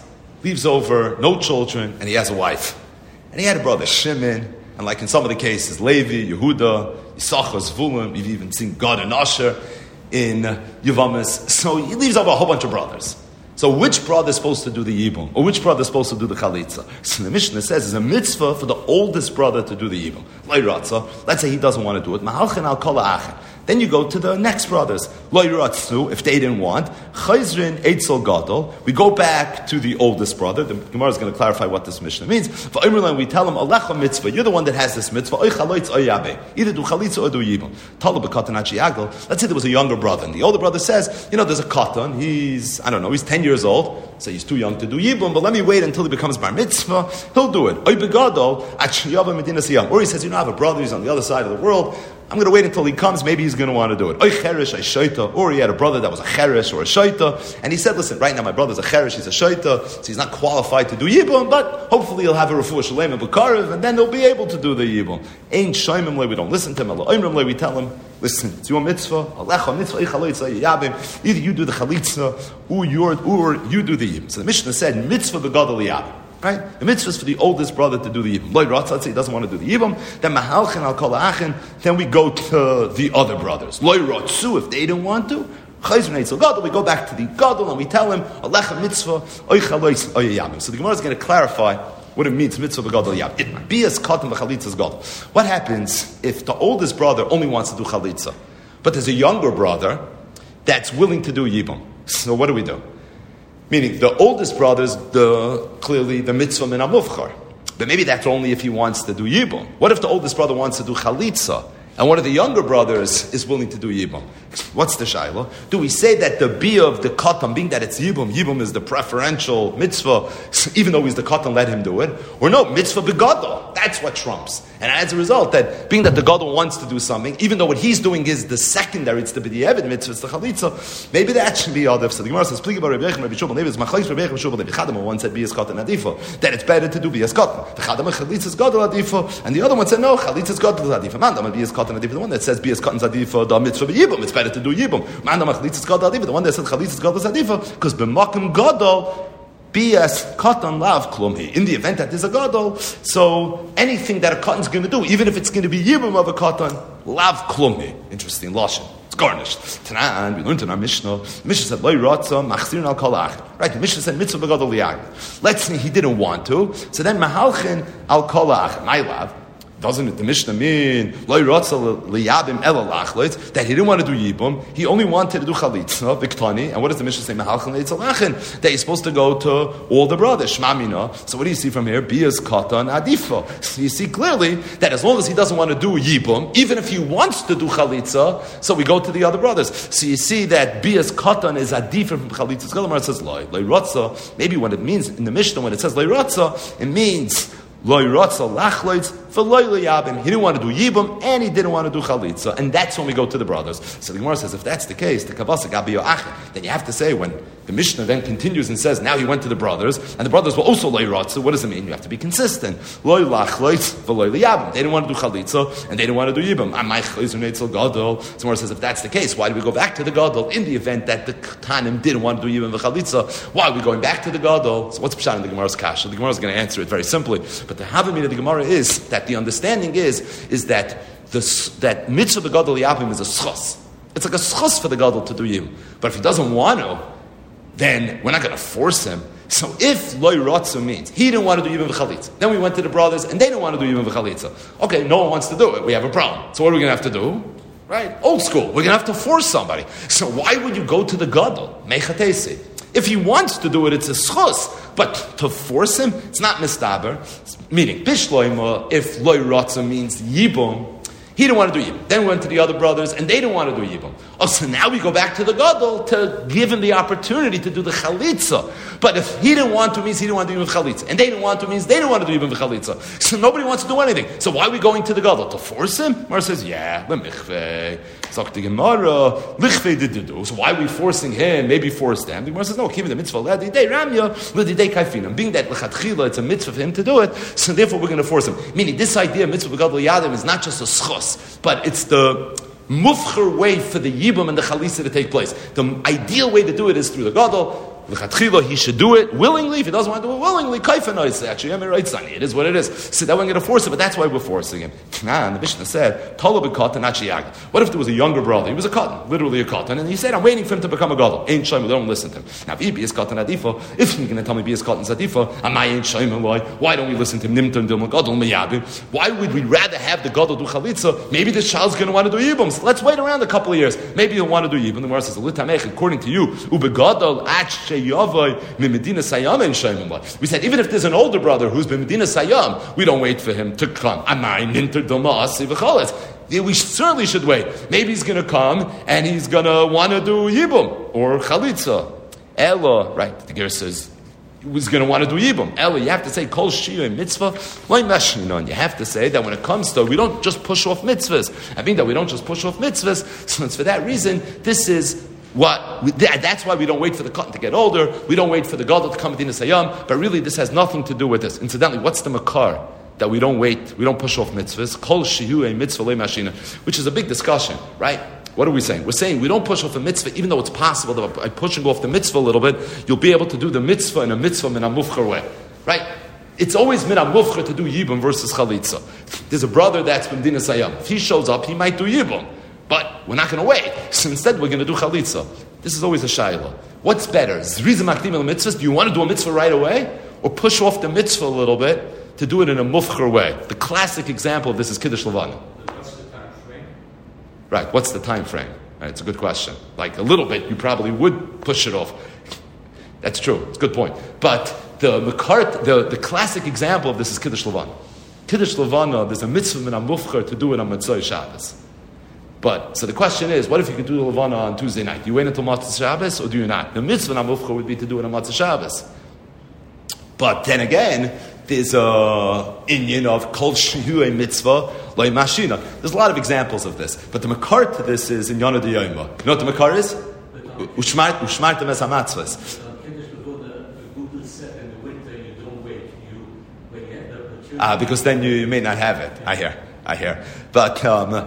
leaves over no children, and he has a wife. And he had a brother, Shimon, and like in some of the cases, Levi, Yehuda, Yisachar, Zvulun, you've even seen Gad and Asher in Yevamis. So he leaves over a whole bunch of brothers. So which brother is supposed to do the Yibum? Or which brother is supposed to do the Chalitza? So the Mishnah says it's a mitzvah for the oldest brother to do the Yibum. Let's say he doesn't want to do it. Mahalchen al kol ha'achin. Then you go to the next brothers. Lo yiratzu, if they didn't want. Chayzrin eitzel gadol. We go back to the oldest brother. The Gemara is going to clarify what this Mishnah means. For Omerlan, we tell him, Alecha mitzvah. You're the one that has this mitzvah. Oy chaloitz oy yabe. Either do chalitza or do yibum. Tala b'katan achi yagel. Let's say there was a younger brother, and the older brother says, there's a katan. He's 10 years old. So he's too young to do yibum, but let me wait until he becomes bar mitzvah. He'll do it. Oy begadol achi yava medina siyam. Or he says, I have a brother. He's on the other side of the world. I'm going to wait until he comes. Maybe he's going to want to do it. Oy cherish, ay shaita. Or he had a brother that was a cherish or a shaita. And he said, listen, right now my brother's a cherish, he's a shaita, so he's not qualified to do yibum, but hopefully he'll have a refuah shalem and b'karev, and then he'll be able to do the yibum. Ain't shaimim le, we don't listen to him. Oimrim le, we tell him, listen, it's your mitzvah. Alecha mitzvah, ichaloitza yabim. Either you do the chalitza, or you do the yibum. So the Mishnah said, mitzvah begadol yabim. Right? The mitzvah is for the oldest brother to do the yibum. Loi ratz, let's say he doesn't want to do the yibum. Then mahalchen al kol ha'achin. Then we go to the other brothers. Loi ratzu, if they didn't want to. Chayzrin eitzel gadol. We go back to the gadol and we tell him alecha mitzvah oy chalois oy yabim. So the Gemara is going to clarify what it means mitzvah v'gadol yabim. It might be as katan v'chalitzas gadol. What happens if the oldest brother only wants to do chalitza, but there's a younger brother that's willing to do yibum? So what do? Meaning, the oldest brother's clearly the mitzvah min amufchar. But maybe that's only if he wants to do yibum. What if the oldest brother wants to do chalitza, and one of the younger brothers is willing to do yibum? What's the shayla? Do we say that the bia of the katan, being that it's yibum is the preferential mitzvah, even though he's the katan, let him do it? Or no, mitzvah begadol, that's what trumps. And as a result, that being that the gadol wants to do something, even though what he's doing is the secondary, it's the b'di'evid mitzvah, it's the chalitza, maybe that should be other. So the Gemara says, Pligi bar Rabbi Yechim, Rabbi Shubal, maybe it's machlais Rabbi Yechim, Shubal, Rabbi Chadam, one said bias katan adifo, that it's better to do bias katan. The Chadam chalitzas gadol adifo, and the other one said no, chalitzas gadol adifo. Man, dama bias katan adifo, the one that says bias katan adifo, the mitzvah b'yibum, it's better to do yibum. Man, dama chalitzas gadol adifo, the one that said chalitzas gadol adifo, because b'makim gadol, BS katan lav klumhi. In the event that there's a gadol, so anything that a katan's going to do, even if it's going to be yibum of a katan, lav klumhi. Interesting lashon. It's garnished. Tanan, we learned in our Mishnah. The Mishnah said loy ratza machzirin al kol ha'achin. Right. The Mishnah said mitzvah begadol liyagim. Let's say he didn't want to, so then mahalchin al kol ha'achin. My lav. Doesn't it, the Mishnah mean loy ratza liyabim ela lachlit, that he didn't want to do yibum, he only wanted to do chalitza, viktani, and what does the Mishnah say? Mahalchin eitzel lachin, that he's supposed to go to all the brothers, shmamina. So what do you see from here? Bias katan adifo. So you see clearly that as long as he doesn't want to do yibum, even if he wants to do chalitza, so we go to the other brothers. So you see that bias katan is adifo from chalitza. It says loy ratza. Maybe what it means in the Mishnah when it says loy ratza, it means loy ratza lachloitz for loy liyabim. He didn't want to do yibum and he didn't want to do chalitza, and that's when we go to the brothers. So the Gemara says, if that's the case, the kavasa gabi yo'achin, then you have to say when the Mishnah then continues and says, now he went to the brothers, and the brothers were also loy ratza. What does it mean? You have to be consistent. Loy lachloitz for loy liyabim. They didn't want to do chalitza and they didn't want to do yibum. Amay chayzun eitzel gadol. So the Gemara says, if that's the case, why do we go back to the gadol in the event that the Tanim didn't want to do yibum v'chalitza? Why are we going back to the gadol? So what's pshat in the Gemara's kasha? The Gemara is going to answer it very simply. But the havamina of the Gemara is that the understanding is that that mitzvah begadol yabim is a schos. It's like a schos for the gadol to do yibum. But if he doesn't want to, then we're not going to force him. So if loy ratza means he didn't want to do yibum v'chalitza, then we went to the brothers and they didn't want to do yibum v'chalitza. Okay, no one wants to do it. We have a problem. So what are we going to have to do? Right? Old school. We're going to have to force somebody. So why would you go to the gadol? Mechatesi. If he wants to do it, it's a schos. But to force him, it's not mistaber. Meaning, bishloima, if loy ratza means yibum, he didn't want to do yibum. Then we went to the other brothers, and they didn't want to do yibum. Oh, so now we go back to the gadol to give him the opportunity to do the chalitza. But if he didn't want to, means he didn't want to do yibum chalitza, and they didn't want to, means they didn't want to do yibum chalitza. So nobody wants to do anything. So why are we going to the gadol to force him? Mar says, yeah, lemichvei. So why are we forcing him? Maybe force them. The Gemara says, no, keep the mitzvah. Being that l'chatchila, it's a mitzvah for him to do it, so therefore we're going to force him. Meaning, this idea of mitzvah begadol yadim is not just a schos, but it's the mufcher way for the yibum and the chalisa to take place. The ideal way to do it is through the gadol. L'chatchila, he should do it willingly. If he doesn't want to do it willingly, kaifanoi. Actually, I'm right, Sonny. It is what it is. So that we're going to force it, but that's why we're forcing him. And the Mishnah said, Tola b'katan achiyag. What if there was a younger brother? He was a katan, literally a katan, and he said, I'm waiting for him to become a gadol. Ain't shayim, don't listen to him. Now, if he is katan adifo, if you're going to tell me be is katan adifo, amai ain't shayim, why don't we listen to him? Nimtum dilma gadol meyabim. Why would we rather have the gadol do chalitza? Maybe this child's going to want to do yibum. So let's wait around a couple of years. Maybe he'll want to do yibum. The Gemara says, according to you, ubegadol ach sheyavoy mimedina sayam ain't shayim. We said even if there's an older brother who's been medina sayam, we don't wait for him to come. Amai ninter dilma asi v'chaletz. We certainly should wait. Maybe he's going to come and he's going to want to do yibum or chalitza. Ella, right? The Ger says he was going to want to do yibum. Ella, you have to say kol shiyah mitzvah. You have to say that when it comes to, we don't just push off mitzvahs. I mean that we don't just push off mitzvahs. So it's for that reason. This is that's why we don't wait for the cotton to get older. We don't wait for the gadol to come in the sayam. But really, this has nothing to do with this. Incidentally, what's the makar? That we don't wait, we don't push off mitzvahs. Kol shihu a mitzvah le mashina, which is a big discussion, right? What are we saying? We're saying we don't push off a mitzvah, even though it's possible that by pushing off the mitzvah a little bit, you'll be able to do the mitzvah in a mitzvah min mufcher way, right? It's always min mufcher to do yibum versus chalitza. There's a brother that's from Dina Sayam. If he shows up, he might do yibum, but we're not going to wait. So instead, we're going to do chalitza. This is always a shayla. What's better? Zriza makdim el mitzvahs. Do you want to do a mitzvah right away, or push off the mitzvah a little bit to do it in a mufcher way? The classic example of this is Kiddush Levana. What's the time frame? Right, what's the time frame? Right, it's a good question. Like a little bit, you probably would push it off. That's true, it's a good point. But the classic example of this is Kiddush Levana. Kiddush Levana, there's a mitzvah in a mufcher to do it on Motzei Shabbos. But, so the question is, what if you could do the Levana on Tuesday night? Do you wait until Motzei Shabbos or do you not? The mitzvah in a mufcher would be to do it on Motzei Shabbos. But then again, there's a inyan of kol shehu a mitzvah loy mashina. There's a lot of examples of this, but the makar to this is in Yonah D'Yoma. You know what the makar is? Ushmartem es hamatzvos. Because then you may not have it. I hear. But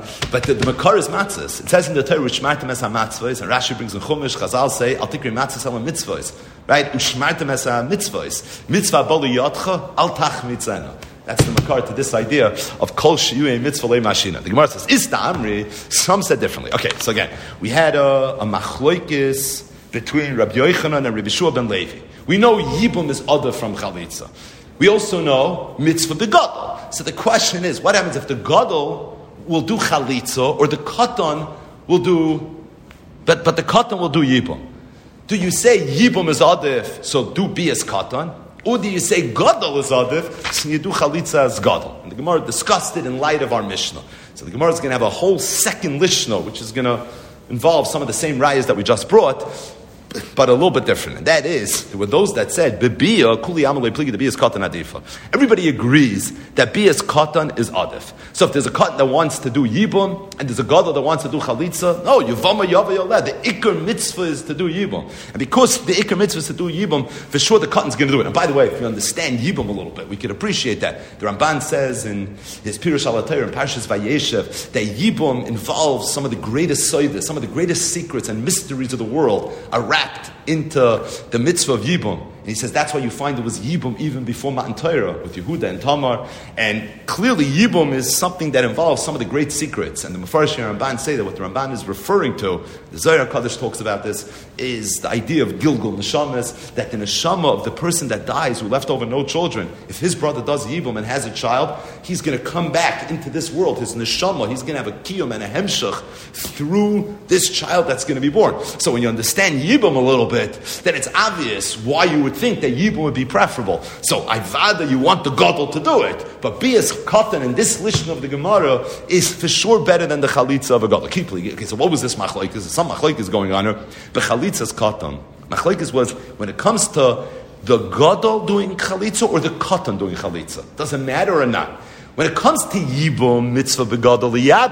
the makar is matzos. It says in the Torah, ushmartem es hamatzvos, and Rashi brings in Chumash, Chazal say, al tikri matzos ala mitzvos. Right? Ushmartem es hamitzvos. Mitzvah boli yotcha, al tach mitzena. That's the makar to this idea of kol shiyuei mitzvah le mashina. The Gemara says, Ista Amri, some said differently. Okay, so again, we had a machloikis between Rabbi Yochanan and Rabbi Shua ben Levi. We know yibum is other from chalitza. We also know mitzvah begadol. So the question is, what happens if the gadol will do chalitza or the katan will do, but the katan will do yibum? Do you say yibum is adif, so do be as katan? Or do you say gadol is adif, so you do chalitza as gadol? And the Gemara discussed it in light of our Mishnah. So the Gemara is going to have a whole second Mishnah, which is going to involve some of the same rayas that we just brought, but a little bit different. And that is, there were those that said, Bebiya, kuli amalei pligi, the biyas katan adifa. Everybody agrees that biyas katan is adif. So if there's a katan that wants to do yibum, and there's a gadol that wants to do chalitza, no, yavama yava yoleh. The ikar mitzvah is to do yibum. And because the ikar mitzvah is to do yibum, for sure the katan's going to do it. And by the way, if you understand yibum a little bit, we could appreciate that. The Ramban says in his Pirush Al-Atayr in Parshas Vayeshev, that yibum involves some of the greatest soidas, some of the greatest secrets and mysteries of the world are wrapped into the mitzvah of Yibum. And he says that's why you find it was Yibum even before Matan Torah with Yehuda and Tamar. And clearly Yibum is something that involves some of the great secrets. And the Mefarshim and Ramban say that what the Ramban is referring to, the Zohar Kadosh talks about this, is the idea of Gilgul Neshamas, that the neshama of the person that dies who left over no children, if his brother does Yibum and has a child, he's going to come back into this world, his neshama, he's going to have a kiyum and a hemshach through this child that's going to be born. So when you understand Yibum a little bit, then it's obvious why you would think that Yibum would be preferable. So Ivada, you want the gadol to do it, but Bias Katan in this lishon of the Gemara is for sure better than the chalitza of a gadol. Okay, so what was this machlokes? Some machlokes going on here. The chalitza's Katan. Machlokes was when it comes to the gadol doing chalitza or the Katan doing chalitza. Doesn't matter or not. When it comes to Yibum, mitzvah begadol yabe.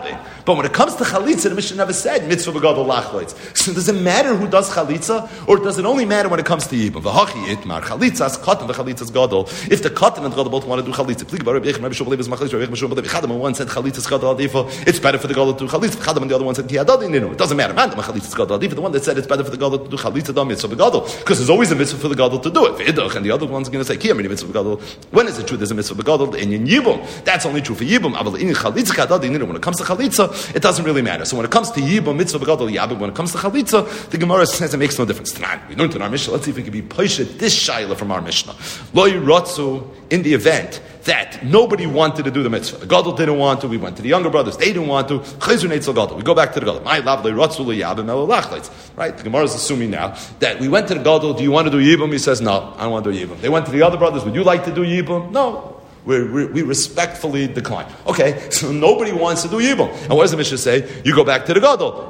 But when it comes to chalitza, the Mishnah never said mitzvah b'gadol lachloitz. So does it matter who does chalitza, or does it only matter when it comes to yibum? V'hachi itmar chalitzas katan v'chalitzas gadol. If the katan and the gadol both want to do chalitza, one said chalitzas gadol adifo, it's better for the gadol to do chalitza. And the other one said tiyadadin. It doesn't matter. Man, the chalitzas gadol adifo. The one that said it's better for the gadol to do chalitza than mitzvah b'gadol, because there's always a mitzvah for the gadol to do it. And the other one's going to say kiyamini mitzvah b'gadol. When is it true? There's a mitzvah b'gadol in yibum. That's only true for yibum. In chalitza kadadin. When it comes to chalitza, it doesn't really matter. So when it comes to yibum, mitzvah b'gadol yabim. When it comes to chalitza, the Gemara says it makes no difference. Tonight we learned in our Mishnah. Let's see if we can be poshet this shaila from our Mishnah. Lo yirotzu, in the event that nobody wanted to do the mitzvah. The gadol didn't want to. We went to the younger brothers. They didn't want to. Chayzur neitzel gadol. We go back to the gadol. My lav lo yirotzu lo yabim elo lachleitz. Right? The Gemara is assuming now that we went to the gadol. Do you want to do yibum? He says no. I don't want to do yibum. They went to the other brothers. Would you like to do yibum? No. We respectfully decline. Okay, so nobody wants to do yibum. And what does the Mishnah say? You go back to the gadol.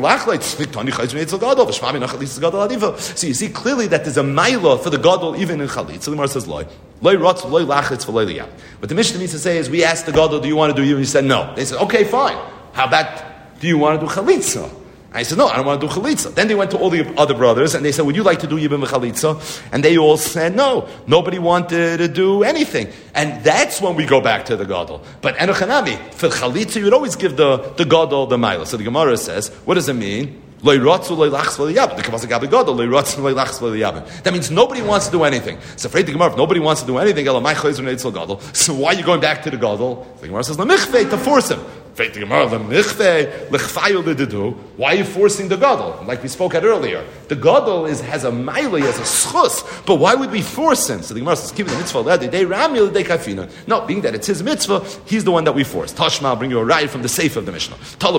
So you see clearly that there's a maila for the gadol even in chalitz. So the Gemara says loy. But the Mishnah means to say is we asked the gadol, do you want to do yibum? He said no. They said okay, fine. How about do you want to do chalitza? I said, no, I don't want to do chalitza. Then they went to all the other brothers and they said, would you like to do yibum chalitza? And they all said, no. Nobody wanted to do anything. And that's when we go back to the gadol. But enochanami, for chalitza, you would always give the gadol the maila. So the Gemara says, what does it mean? That means nobody wants to do anything. So afraid the Gemara, if nobody wants to do anything, so why are you going back to the gadol? The Gemara says, to force him. Why are you forcing the gadol? Like we spoke at earlier, the gadol has a maila, has a schus, but why would we force him? So the Gemara says, "Keep the mitzvah no, being that it's his mitzvah, he's the one that we force. Tashma, I'll bring you a ride from the seif of the Mishnah.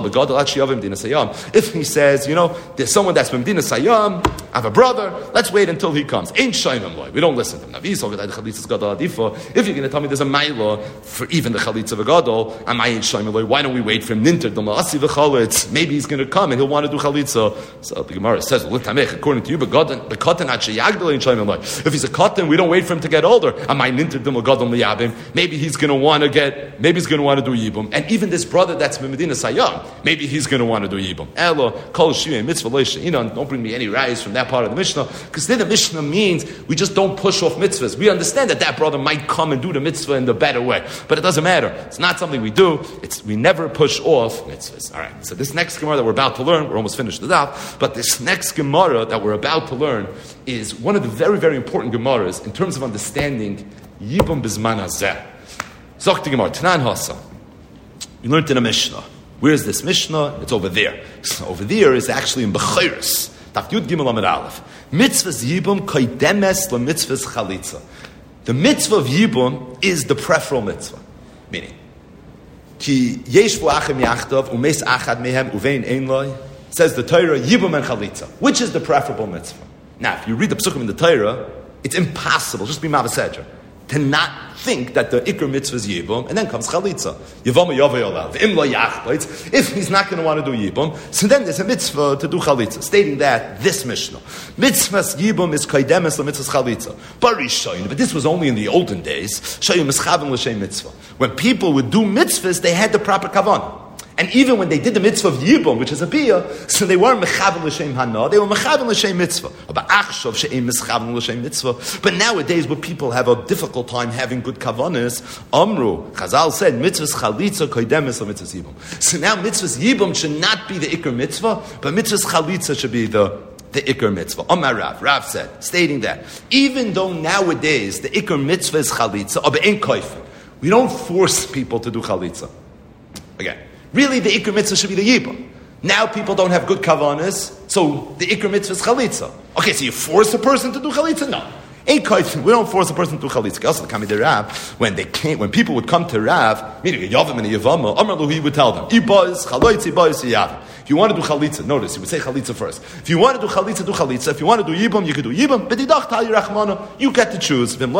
If he says, there's someone that's from Medina Sayyam, I have a brother, let's wait until he comes. Ain't shaymim loy. We don't listen to him. If you're going to tell me there's a maila for even the chalitza of a gadol, why don't we wait for him? Maybe he's going to come and he'll want to do chalitza. So the Gemara says, according to you, if he's a katan, we don't wait for him to get older. Maybe he's going to want to do yibum. And even this brother that's from Medina Sayyam, maybe he's going to want to do yibum. Don't bring me any rise from that part of the Mishnah, because then the Mishnah means we just don't push off mitzvahs. We understand that brother might come and do the mitzvah in the better way, but it doesn't matter. It's not something we do. We never push off mitzvahs. All right. So this next Gemara that we're about to learn, we're almost finished the daf, but this next Gemara that we're about to learn is one of the very, very important Gemaras in terms of understanding Yibum Bizman Hazeh. Zok the Gemara, Tanan Hasa. You learned in a Mishnah. Where is this Mishnah? It's over there. So over there is actually in Bechiris. Daf Yud Gimel Amid Aleph. Mitzvahs Yibum koidemes lemitzvahs chalitza. The mitzvah of Yibum is the preferable mitzvah. Meaning, Ki yeshvu achem yachtav umes achad mehem uvein ein loy, says the Torah, Yibum and chalitza. Which is the preferable mitzvah? Now, if you read the psukim in the Torah, it's impossible, just be mavasedra, to not think that the ikr mitzvah is Yibum, and then comes chalitza. Yivama yavay olav, v'im lo yachbait. If he's not going to want to do Yibum, so then there's a mitzvah to do chalitza, stating that this Mishnah, mitzvahs Yibum is kaidemes la mitzvahs chalitza. But this was only in the olden days. Shayim mischavim l'shem mitzvah. When people would do mitzvahs, they had the proper kavanah. And even when they did the mitzvah of Yibum, which is a biyah, so they weren't mechavel l'shem hana, they were mechavel l'shem mitzvah. But nowadays, where people have a difficult time having good kavanas, Amru, Chazal said, mitzvahs chalitza koidemes mitzvahs Yibum. So now mitzvahs Yibum should not be the ikr mitzvah, but mitzvahs chalitza should be the ikr mitzvah. Omar Rav said, stating that, even though nowadays the ikr mitzvah is chalitza, or be'en koifen, we don't force people to do chalitza. Again. Really, the ikr mitzvah should be the yibum. Now people don't have good kavanas, so the ikr mitzvah is chalitza. Okay, so you force a person to do chalitza? No. We don't force a person to do chalitza. Also, the Kamei Rav, when people would come to Rav, meaning a Yavim and a Yavama, Amar Lahu, he would tell them, Ibaz, chalitza, Ibaz, Yavim. If you want to do chalitza, notice, he would say chalitza first. If you want to do chalitza, do chalitza. If you want to do yibum, you can do yibum. You get to choose. It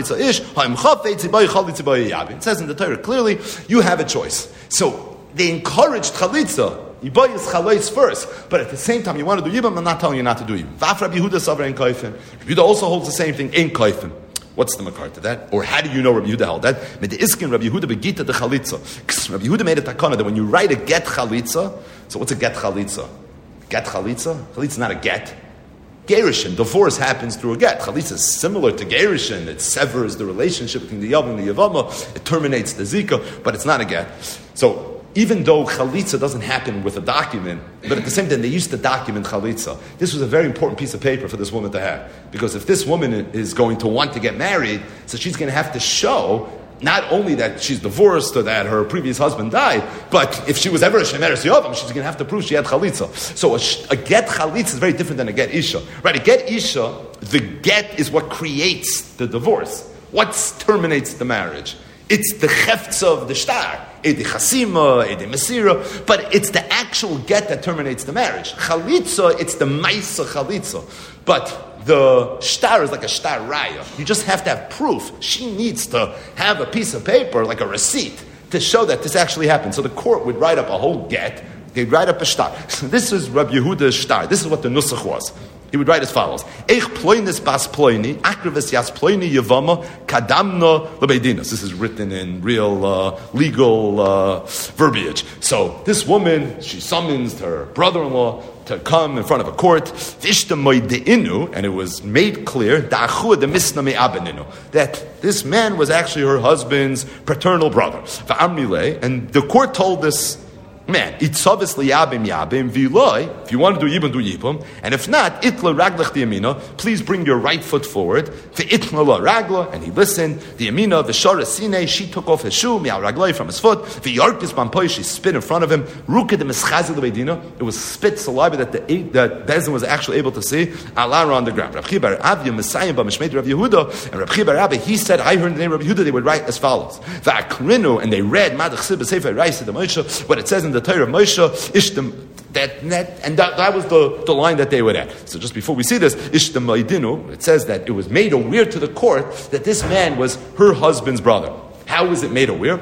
says in the Torah clearly, you have a choice. So, they encouraged chalitza. Yibayis chalais first, but at the same time, you want to do yibam. I'm not telling you not to do yibam. Vaf Rabbi Yehuda savar ein kaifin. Yehuda also holds the same thing. Ein kaifin. What's the makar to that? Or how do you know Rabbi Yehuda held that? Rabbi Yehuda begita de chalitza. Rabbi Yehuda made a takana that when you write a get chalitza, so what's a get chalitza? Get chalitza? Chalitza is not a get. Gerushin, divorce happens through a get. Chalitza is similar to Gerushin. It severs the relationship between the Yavam and the Yavama. It terminates the Zika, but it's not a get. So, even though Chalitza doesn't happen with a document, but at the same time they used to document Chalitza. This was a very important piece of paper for this woman to have. Because if this woman is going to want to get married, so she's going to have to show not only that she's divorced or that her previous husband died, but if she was ever a Shemeres Yovam, she's going to have to prove she had Chalitza. So a get Chalitza is very different than a get Isha. Right, a get Isha, the get is what creates the divorce. What terminates the marriage? It's the cheftza of the shtar, Edi Chasima, Edi Mesira, but it's the actual get that terminates the marriage. Chalitza, it's the Maisa Chalitza. But the shtar is like a shtar raya. You just have to have proof. She needs to have a piece of paper, like a receipt, to show that this actually happened. So the court would write up a whole get, they'd write up a shtar. So this is Rabbi Yehuda's shtar. This is what the nusach was. He would write as follows: Eich ploinis bas ploini, akrivis yas ploini yavama, kadamna lebeidinas. This is written in real legal verbiage. So this woman, she summons her brother-in-law to come in front of a court, and it was made clear that this man was actually her husband's paternal brother. And the court told this man, if you want to do yibum, and if not, itla raglach the yamina, please bring your right foot forward. Itla la ragla, and he listened. The yamina, the shara sine, she took off his shoe, mi'al raglai from his foot. The yarkis bampoy, she spit in front of him. Ruka de mischazi lebeidina, it was spit saliva that Bezin was actually able to see. Alara on the ground. Rav Chibar Avya Messiah b'mishmeit Rav Yehuda, and Rav Chibar Avya, he said, I heard the name of Rav Yehuda. They would write as follows: Va'akrinu, and they read Madach Sibba Sefer Reis the Moshe, what it says in the Torah Moshe Ishtem, that was the line that they would add. So just before we see this, Ishtem Maidinu, it says that it was made aware to the court that this man was her husband's brother. How was it made aware?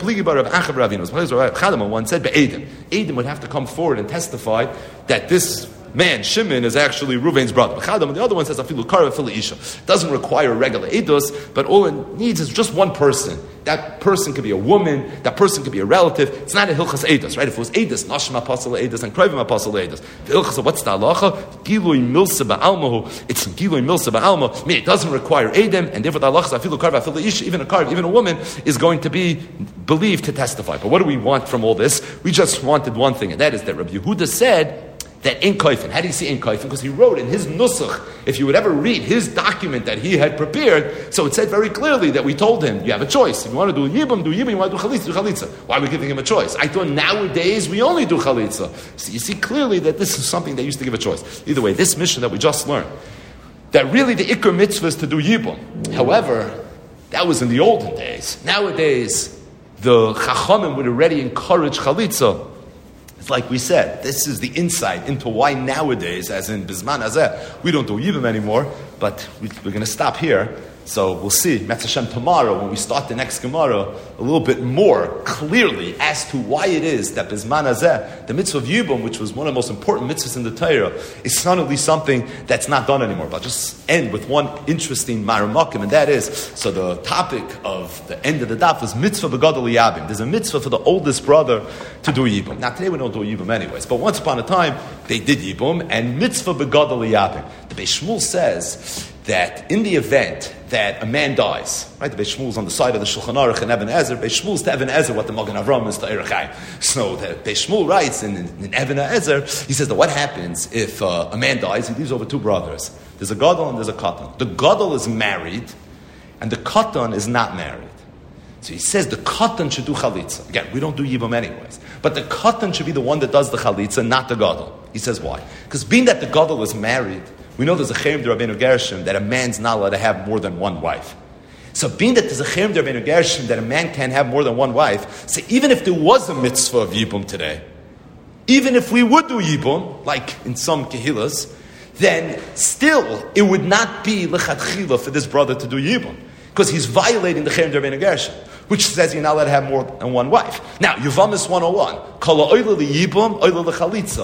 One said, Adam would have to come forward and testify that this man, Shimon, is actually Reuven's brother. The other one says, Afilu Kara, Afilu Isha. Doesn't require a regular edus, but all it needs is just one person. That person could be a woman, that person could be a relative. It's not a Hilchas edus, right? If it was edus, Nashim Apostle edus and Krivim Apostle edus. The Hilchas, what's the halacha? Gilui Milsa Ba'almahu. It's Gilui Milsa Ba'alma. It doesn't require Adam, and therefore the halacha, Afilu Kara, Afilu Isha, even a woman is going to be believed to testify. But what do we want from all this? We just wanted one thing, and that is that Rabbi Yehuda said that in Kaifin. How do you see in Kaifin? Because he wrote in his nusach, if you would ever read his document that he had prepared, so it said very clearly that we told him, you have a choice. If you want to do yibum, do yibum. You want to do chalitza, do chalitza. Why are we giving him a choice? I thought nowadays we only do chalitza. So you see clearly that this is something they used to give a choice. Either way, this mission that we just learned, that really the ikar mitzvah is to do yibum. However, that was in the olden days. Nowadays, the chachamim would already encourage chalitza. It's like we said, this is the insight into why nowadays, as in Bizman Hazeh, we don't do Yibum anymore, but we're going to stop here. So we'll see, Metz Hashem, tomorrow, when we start the next Gemara, a little bit more clearly as to why it is that Bizman Hazeh, the mitzvah of Yibum, which was one of the most important mitzvahs in the Torah, is suddenly something that's not done anymore. But I'll just end with one interesting maramakim, and that is, so the topic of the end of the daf was mitzvah begadol yabim. There's a mitzvah for the oldest brother to do Yibum. Now today we don't do Yibum anyways, but once upon a time they did Yibum, and mitzvah begadol yabim. The Beis Shmuel says that in the event that a man dies, right? The Beis Shmuel is on the side of the Shulchan Aruch and Eben Ezer. Beis Shmuel is to Eben Ezer what the Magen Avram is to Eirach Chaim. So the Beis Shmuel writes in Eben Ezer, he says that what happens if a man dies, he leaves over two brothers. There's a gadol and there's a katan. The gadol is married, and the katan is not married. So he says the katan should do chalitza. Again, we don't do yibum anyways. But the katan should be the one that does the chalitza, not the gadol. He says why? Because being that the gadol is married, we know there's a cherem de Rabbeinu Gershom that a man's not allowed to have more than one wife. So being that there's a cherem de Rabbeinu Gershom that a man can't have more than one wife, so even if there was a mitzvah of yibum today, even if we would do yibum, like in some kehilas, then still it would not be lechatchila for this brother to do yibum, because he's violating the cherem de Rabbeinu Gershom, which says you're not allowed to have more than one wife. Now, Yuvamis 101, kala oila li yibum, oila li chalitza.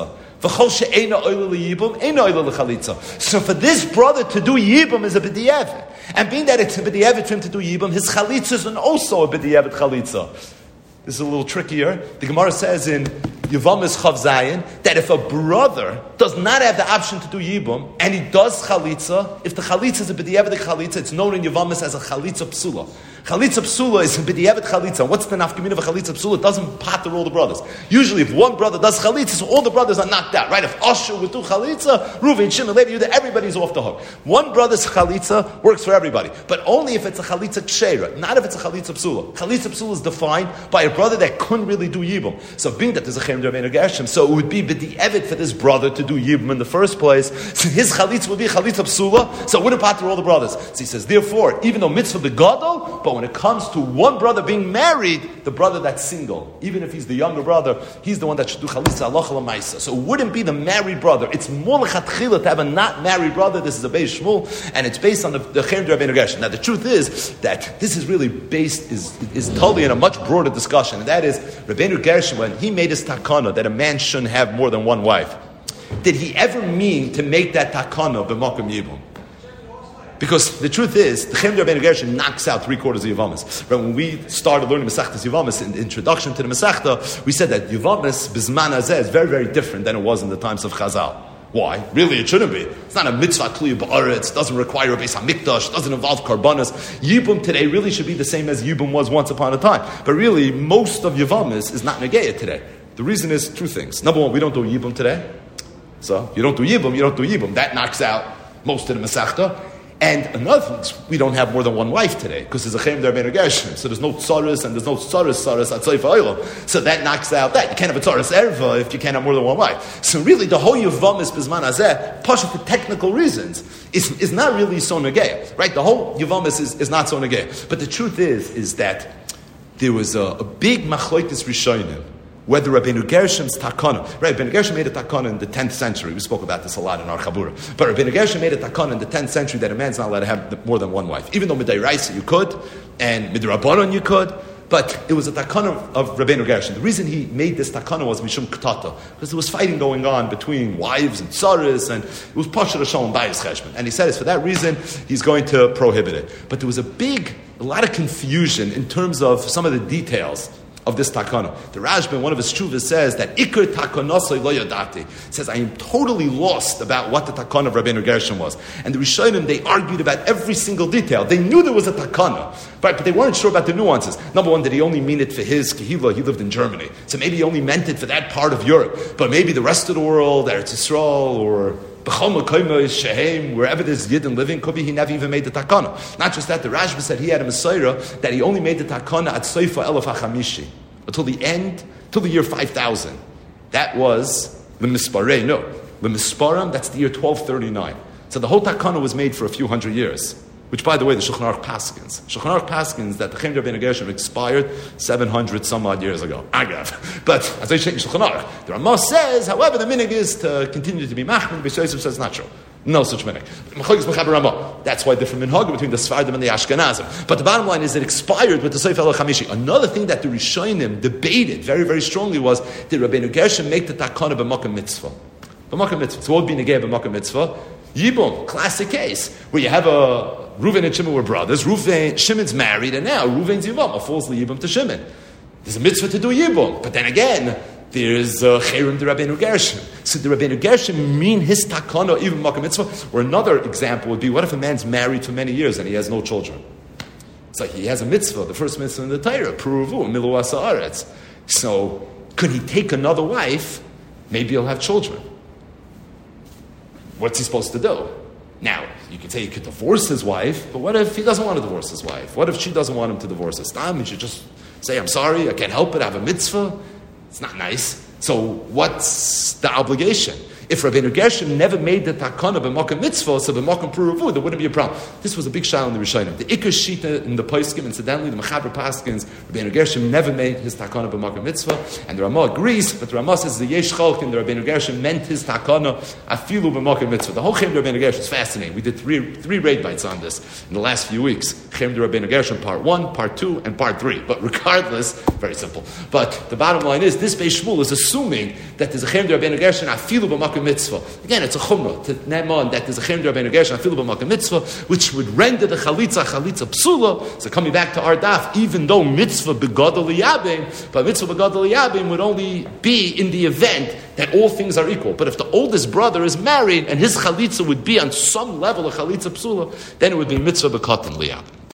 V'chol she'eina oila liyibum, eina oila l'chalitza. So for this brother to do yibum is a b'di'evet. And being that it's a b'di'evet for him to do yibum, his chalitza is also a b'di'evet chalitza. This is a little trickier. The Gemara says in Yevamis Chav Zayin that if a brother does not have the option to do Yibum and he does Chalitza, if the Chalitza is a B'di'evet Chalitza, it's known in Yevamis as a Chalitza Psula. Chalitza Psula is a B'di'evet Chalitza. What's the nafkamina of a Chalitza Psula? It doesn't pater all the brothers. Usually if one brother does Chalitza, so all the brothers are knocked out, right? If Asher would do Chalitza, Reuven, Shimon, Levi, Yehuda, everybody's off the hook. One brother's Chalitza works for everybody, but only if it's a Chalitza Ksheira, not if it's a Chalitza Psula. Chalitza Psula is defined by a brother that couldn't really do Yibum. So being that there's a Cherem Rabbeinu Gershom, so it would be B'di'evet for this brother to do Yibum in the first place. So his Chalitza would be Chalitza Psula, so it wouldn't pater all the brothers. So he says, therefore, even though mitzvah begadol, but when it comes to one brother being married, the brother that's single, even if he's the younger brother, he's the one that should do Chalitza halacha l'maisa. So it wouldn't be the married brother. It's more lechatchila to have a not married brother. This is a Beis Shmuel, and it's based on the Cherem Rabbeinu Gershom. Now the truth is that this is really based, is totally in a much broader discussion, and that is Rabbeinu Gershom, when he made his takana that a man shouldn't have more than one wife, did he ever mean to make that takana b'makom yibum? Because the truth is, the Cherem Rabbeinu Gershom knocks out 3/4 of Yevamis. Right, when we started learning Masechtas Yevamis, in the introduction to the Masechta, we said that Yevamis Bizman Hazeh is very, very different than it was in the times of Chazal. Why? Really, it shouldn't be. It's not a mitzvah kliya ba'aretz. It doesn't require a Beis Hamikdash. It doesn't involve karbanas. Yibum today really should be the same as Yibum was once upon a time. But really, most of Yevamis is not Negeya today. The reason is two things. Number one, we don't do Yibum today. So, you don't do Yibum, you don't do Yibum. That knocks out most of the Masechta. And another thing, we don't have more than one wife today, because there's a Cherem Rabbeinu Gershom. So there's no tzaras, and there's no tzaras atzayif ha'olam. So that knocks out that. You can't have a tzaras erva if you can't have more than one wife. So really, the whole Yevamis Bizman Hazeh, pasha for technical reasons, is not really so negay. Right? The whole Yevamis is not so negay. But the truth is that there was a big machloitis rishonim, whether Rabbeinu Gershom's takana, right? Rabbeinu Gershom made a takana in the 10th century. We spoke about this a lot in our Chabura. But Rabbeinu Gershom made a takana in the 10th century that a man's not allowed to have more than one wife. Even though Midairaisa you could, and Midrabanon you could, but it was a takana of Rabbeinu Gershom. The reason he made this takana was Mishum Ketata, because there was fighting going on between wives and tzaris, and it was Pasha Rashon Bayis Cheshman. And he said it's for that reason he's going to prohibit it. But there was a lot of confusion in terms of some of the details of this takana. The Rashba, one of his shuvas, says that Iker takanasoi lo yodati. Says, I am totally lost about what the takana of Rabbeinu Gershom was. And the Rishonim, they argued about every single detail. They knew there was a takana, right? But they weren't sure about the nuances. Number one, did he only mean it for his kehillah? He lived in Germany, so maybe he only meant it for that part of Europe. But maybe the rest of the world, Eretz Yisrael, or wherever there's Yidden living, could be he never even made the takana. Not just that, the Rashba said he had a Messiah that he only made the takana at Soifa Elef HaChamishi, until the end, till the year 5000. That was the Misparei. No, the Misparam, that's the year 1239. So the whole takana was made for a few hundred years. Which, by the way, the Shulchan Aruch paskins. Shulchan Aruch paskins that the Cherem Rabbeinu Gershom expired 700 some odd years ago. Agav. But as I say in Shulchan Aruch, the Ramah says, however, the minig is to continue to be machmir. Beis Yosef says not true. No such minig. That's why different minhag between the Sfardim and the Ashkenazim. But the bottom line is it expired with the Seif El Chamishi. Another thing that the Rishonim debated very, very strongly was, did Rabbeinu Gershom make the takana b'makom mitzvah? B'makom mitzvah. So what would be negei b'makom mitzvah? Yibum, classic case, where you have a Reuven and Shimon were brothers. Shimon's married, and now Reuven's Yibum, falls the Yibum to Shimon. There's a mitzvah to do Yibum, but then again, there's a Cherem to Rabbeinu Gershom. So the Rabbeinu Gershom mean his takana, even Makom Mitzvah? Or another example would be, what if a man's married for many years and he has no children? It's like he has a mitzvah, the first mitzvah in the Torah, Puruvu, Milu Asa Aretz. So could he take another wife? Maybe he'll have children. What's he supposed to do? Now, you could say he could divorce his wife, but what if he doesn't want to divorce his wife? What if she doesn't want him to divorce his time? He should just say, I'm sorry, I can't help it, I have a mitzvah. It's not nice. So what's the obligation? If Rabbeinu Gershom never made the takana b'makom mitzvah, so b'makom pruruvu, there wouldn't be a problem. This was a big shayla in the Rishonim. The Ikar Shita in the Poskim, incidentally, the Mechaber Paskins, Rabbeinu Gershom never made his takana b'makom mitzvah, and the Ramah agrees, but the Ramah says the Yesh Chalkin, the Rabbeinu Gershom meant his takana afilu b'makom mitzvah. The whole Chem de Rabbeinu Gershom is fascinating. We did three raid bites on this in the last few weeks. Chem de Rabbeinu Gershom part 1, part 2, and part 3. But regardless, very simple. But the bottom line is, this Beis Shmuel is assuming that there's a Chem de Rabbeinu Gershom afilu b'makom mitzvah. Again, it's a chumrah to Neman that there's a Chem de Rabbeinu Gershom afilu b'makom mitzvah, which would render the chalitza psula. So coming back to our daf, even though mitzvah begadol yabim, but mitzvah begadol yabim would only be in the event that all things are equal. But if the oldest brother is married and his chalitza would be on some level of chalitza psula, then it would be mitzvah bekatan liyab.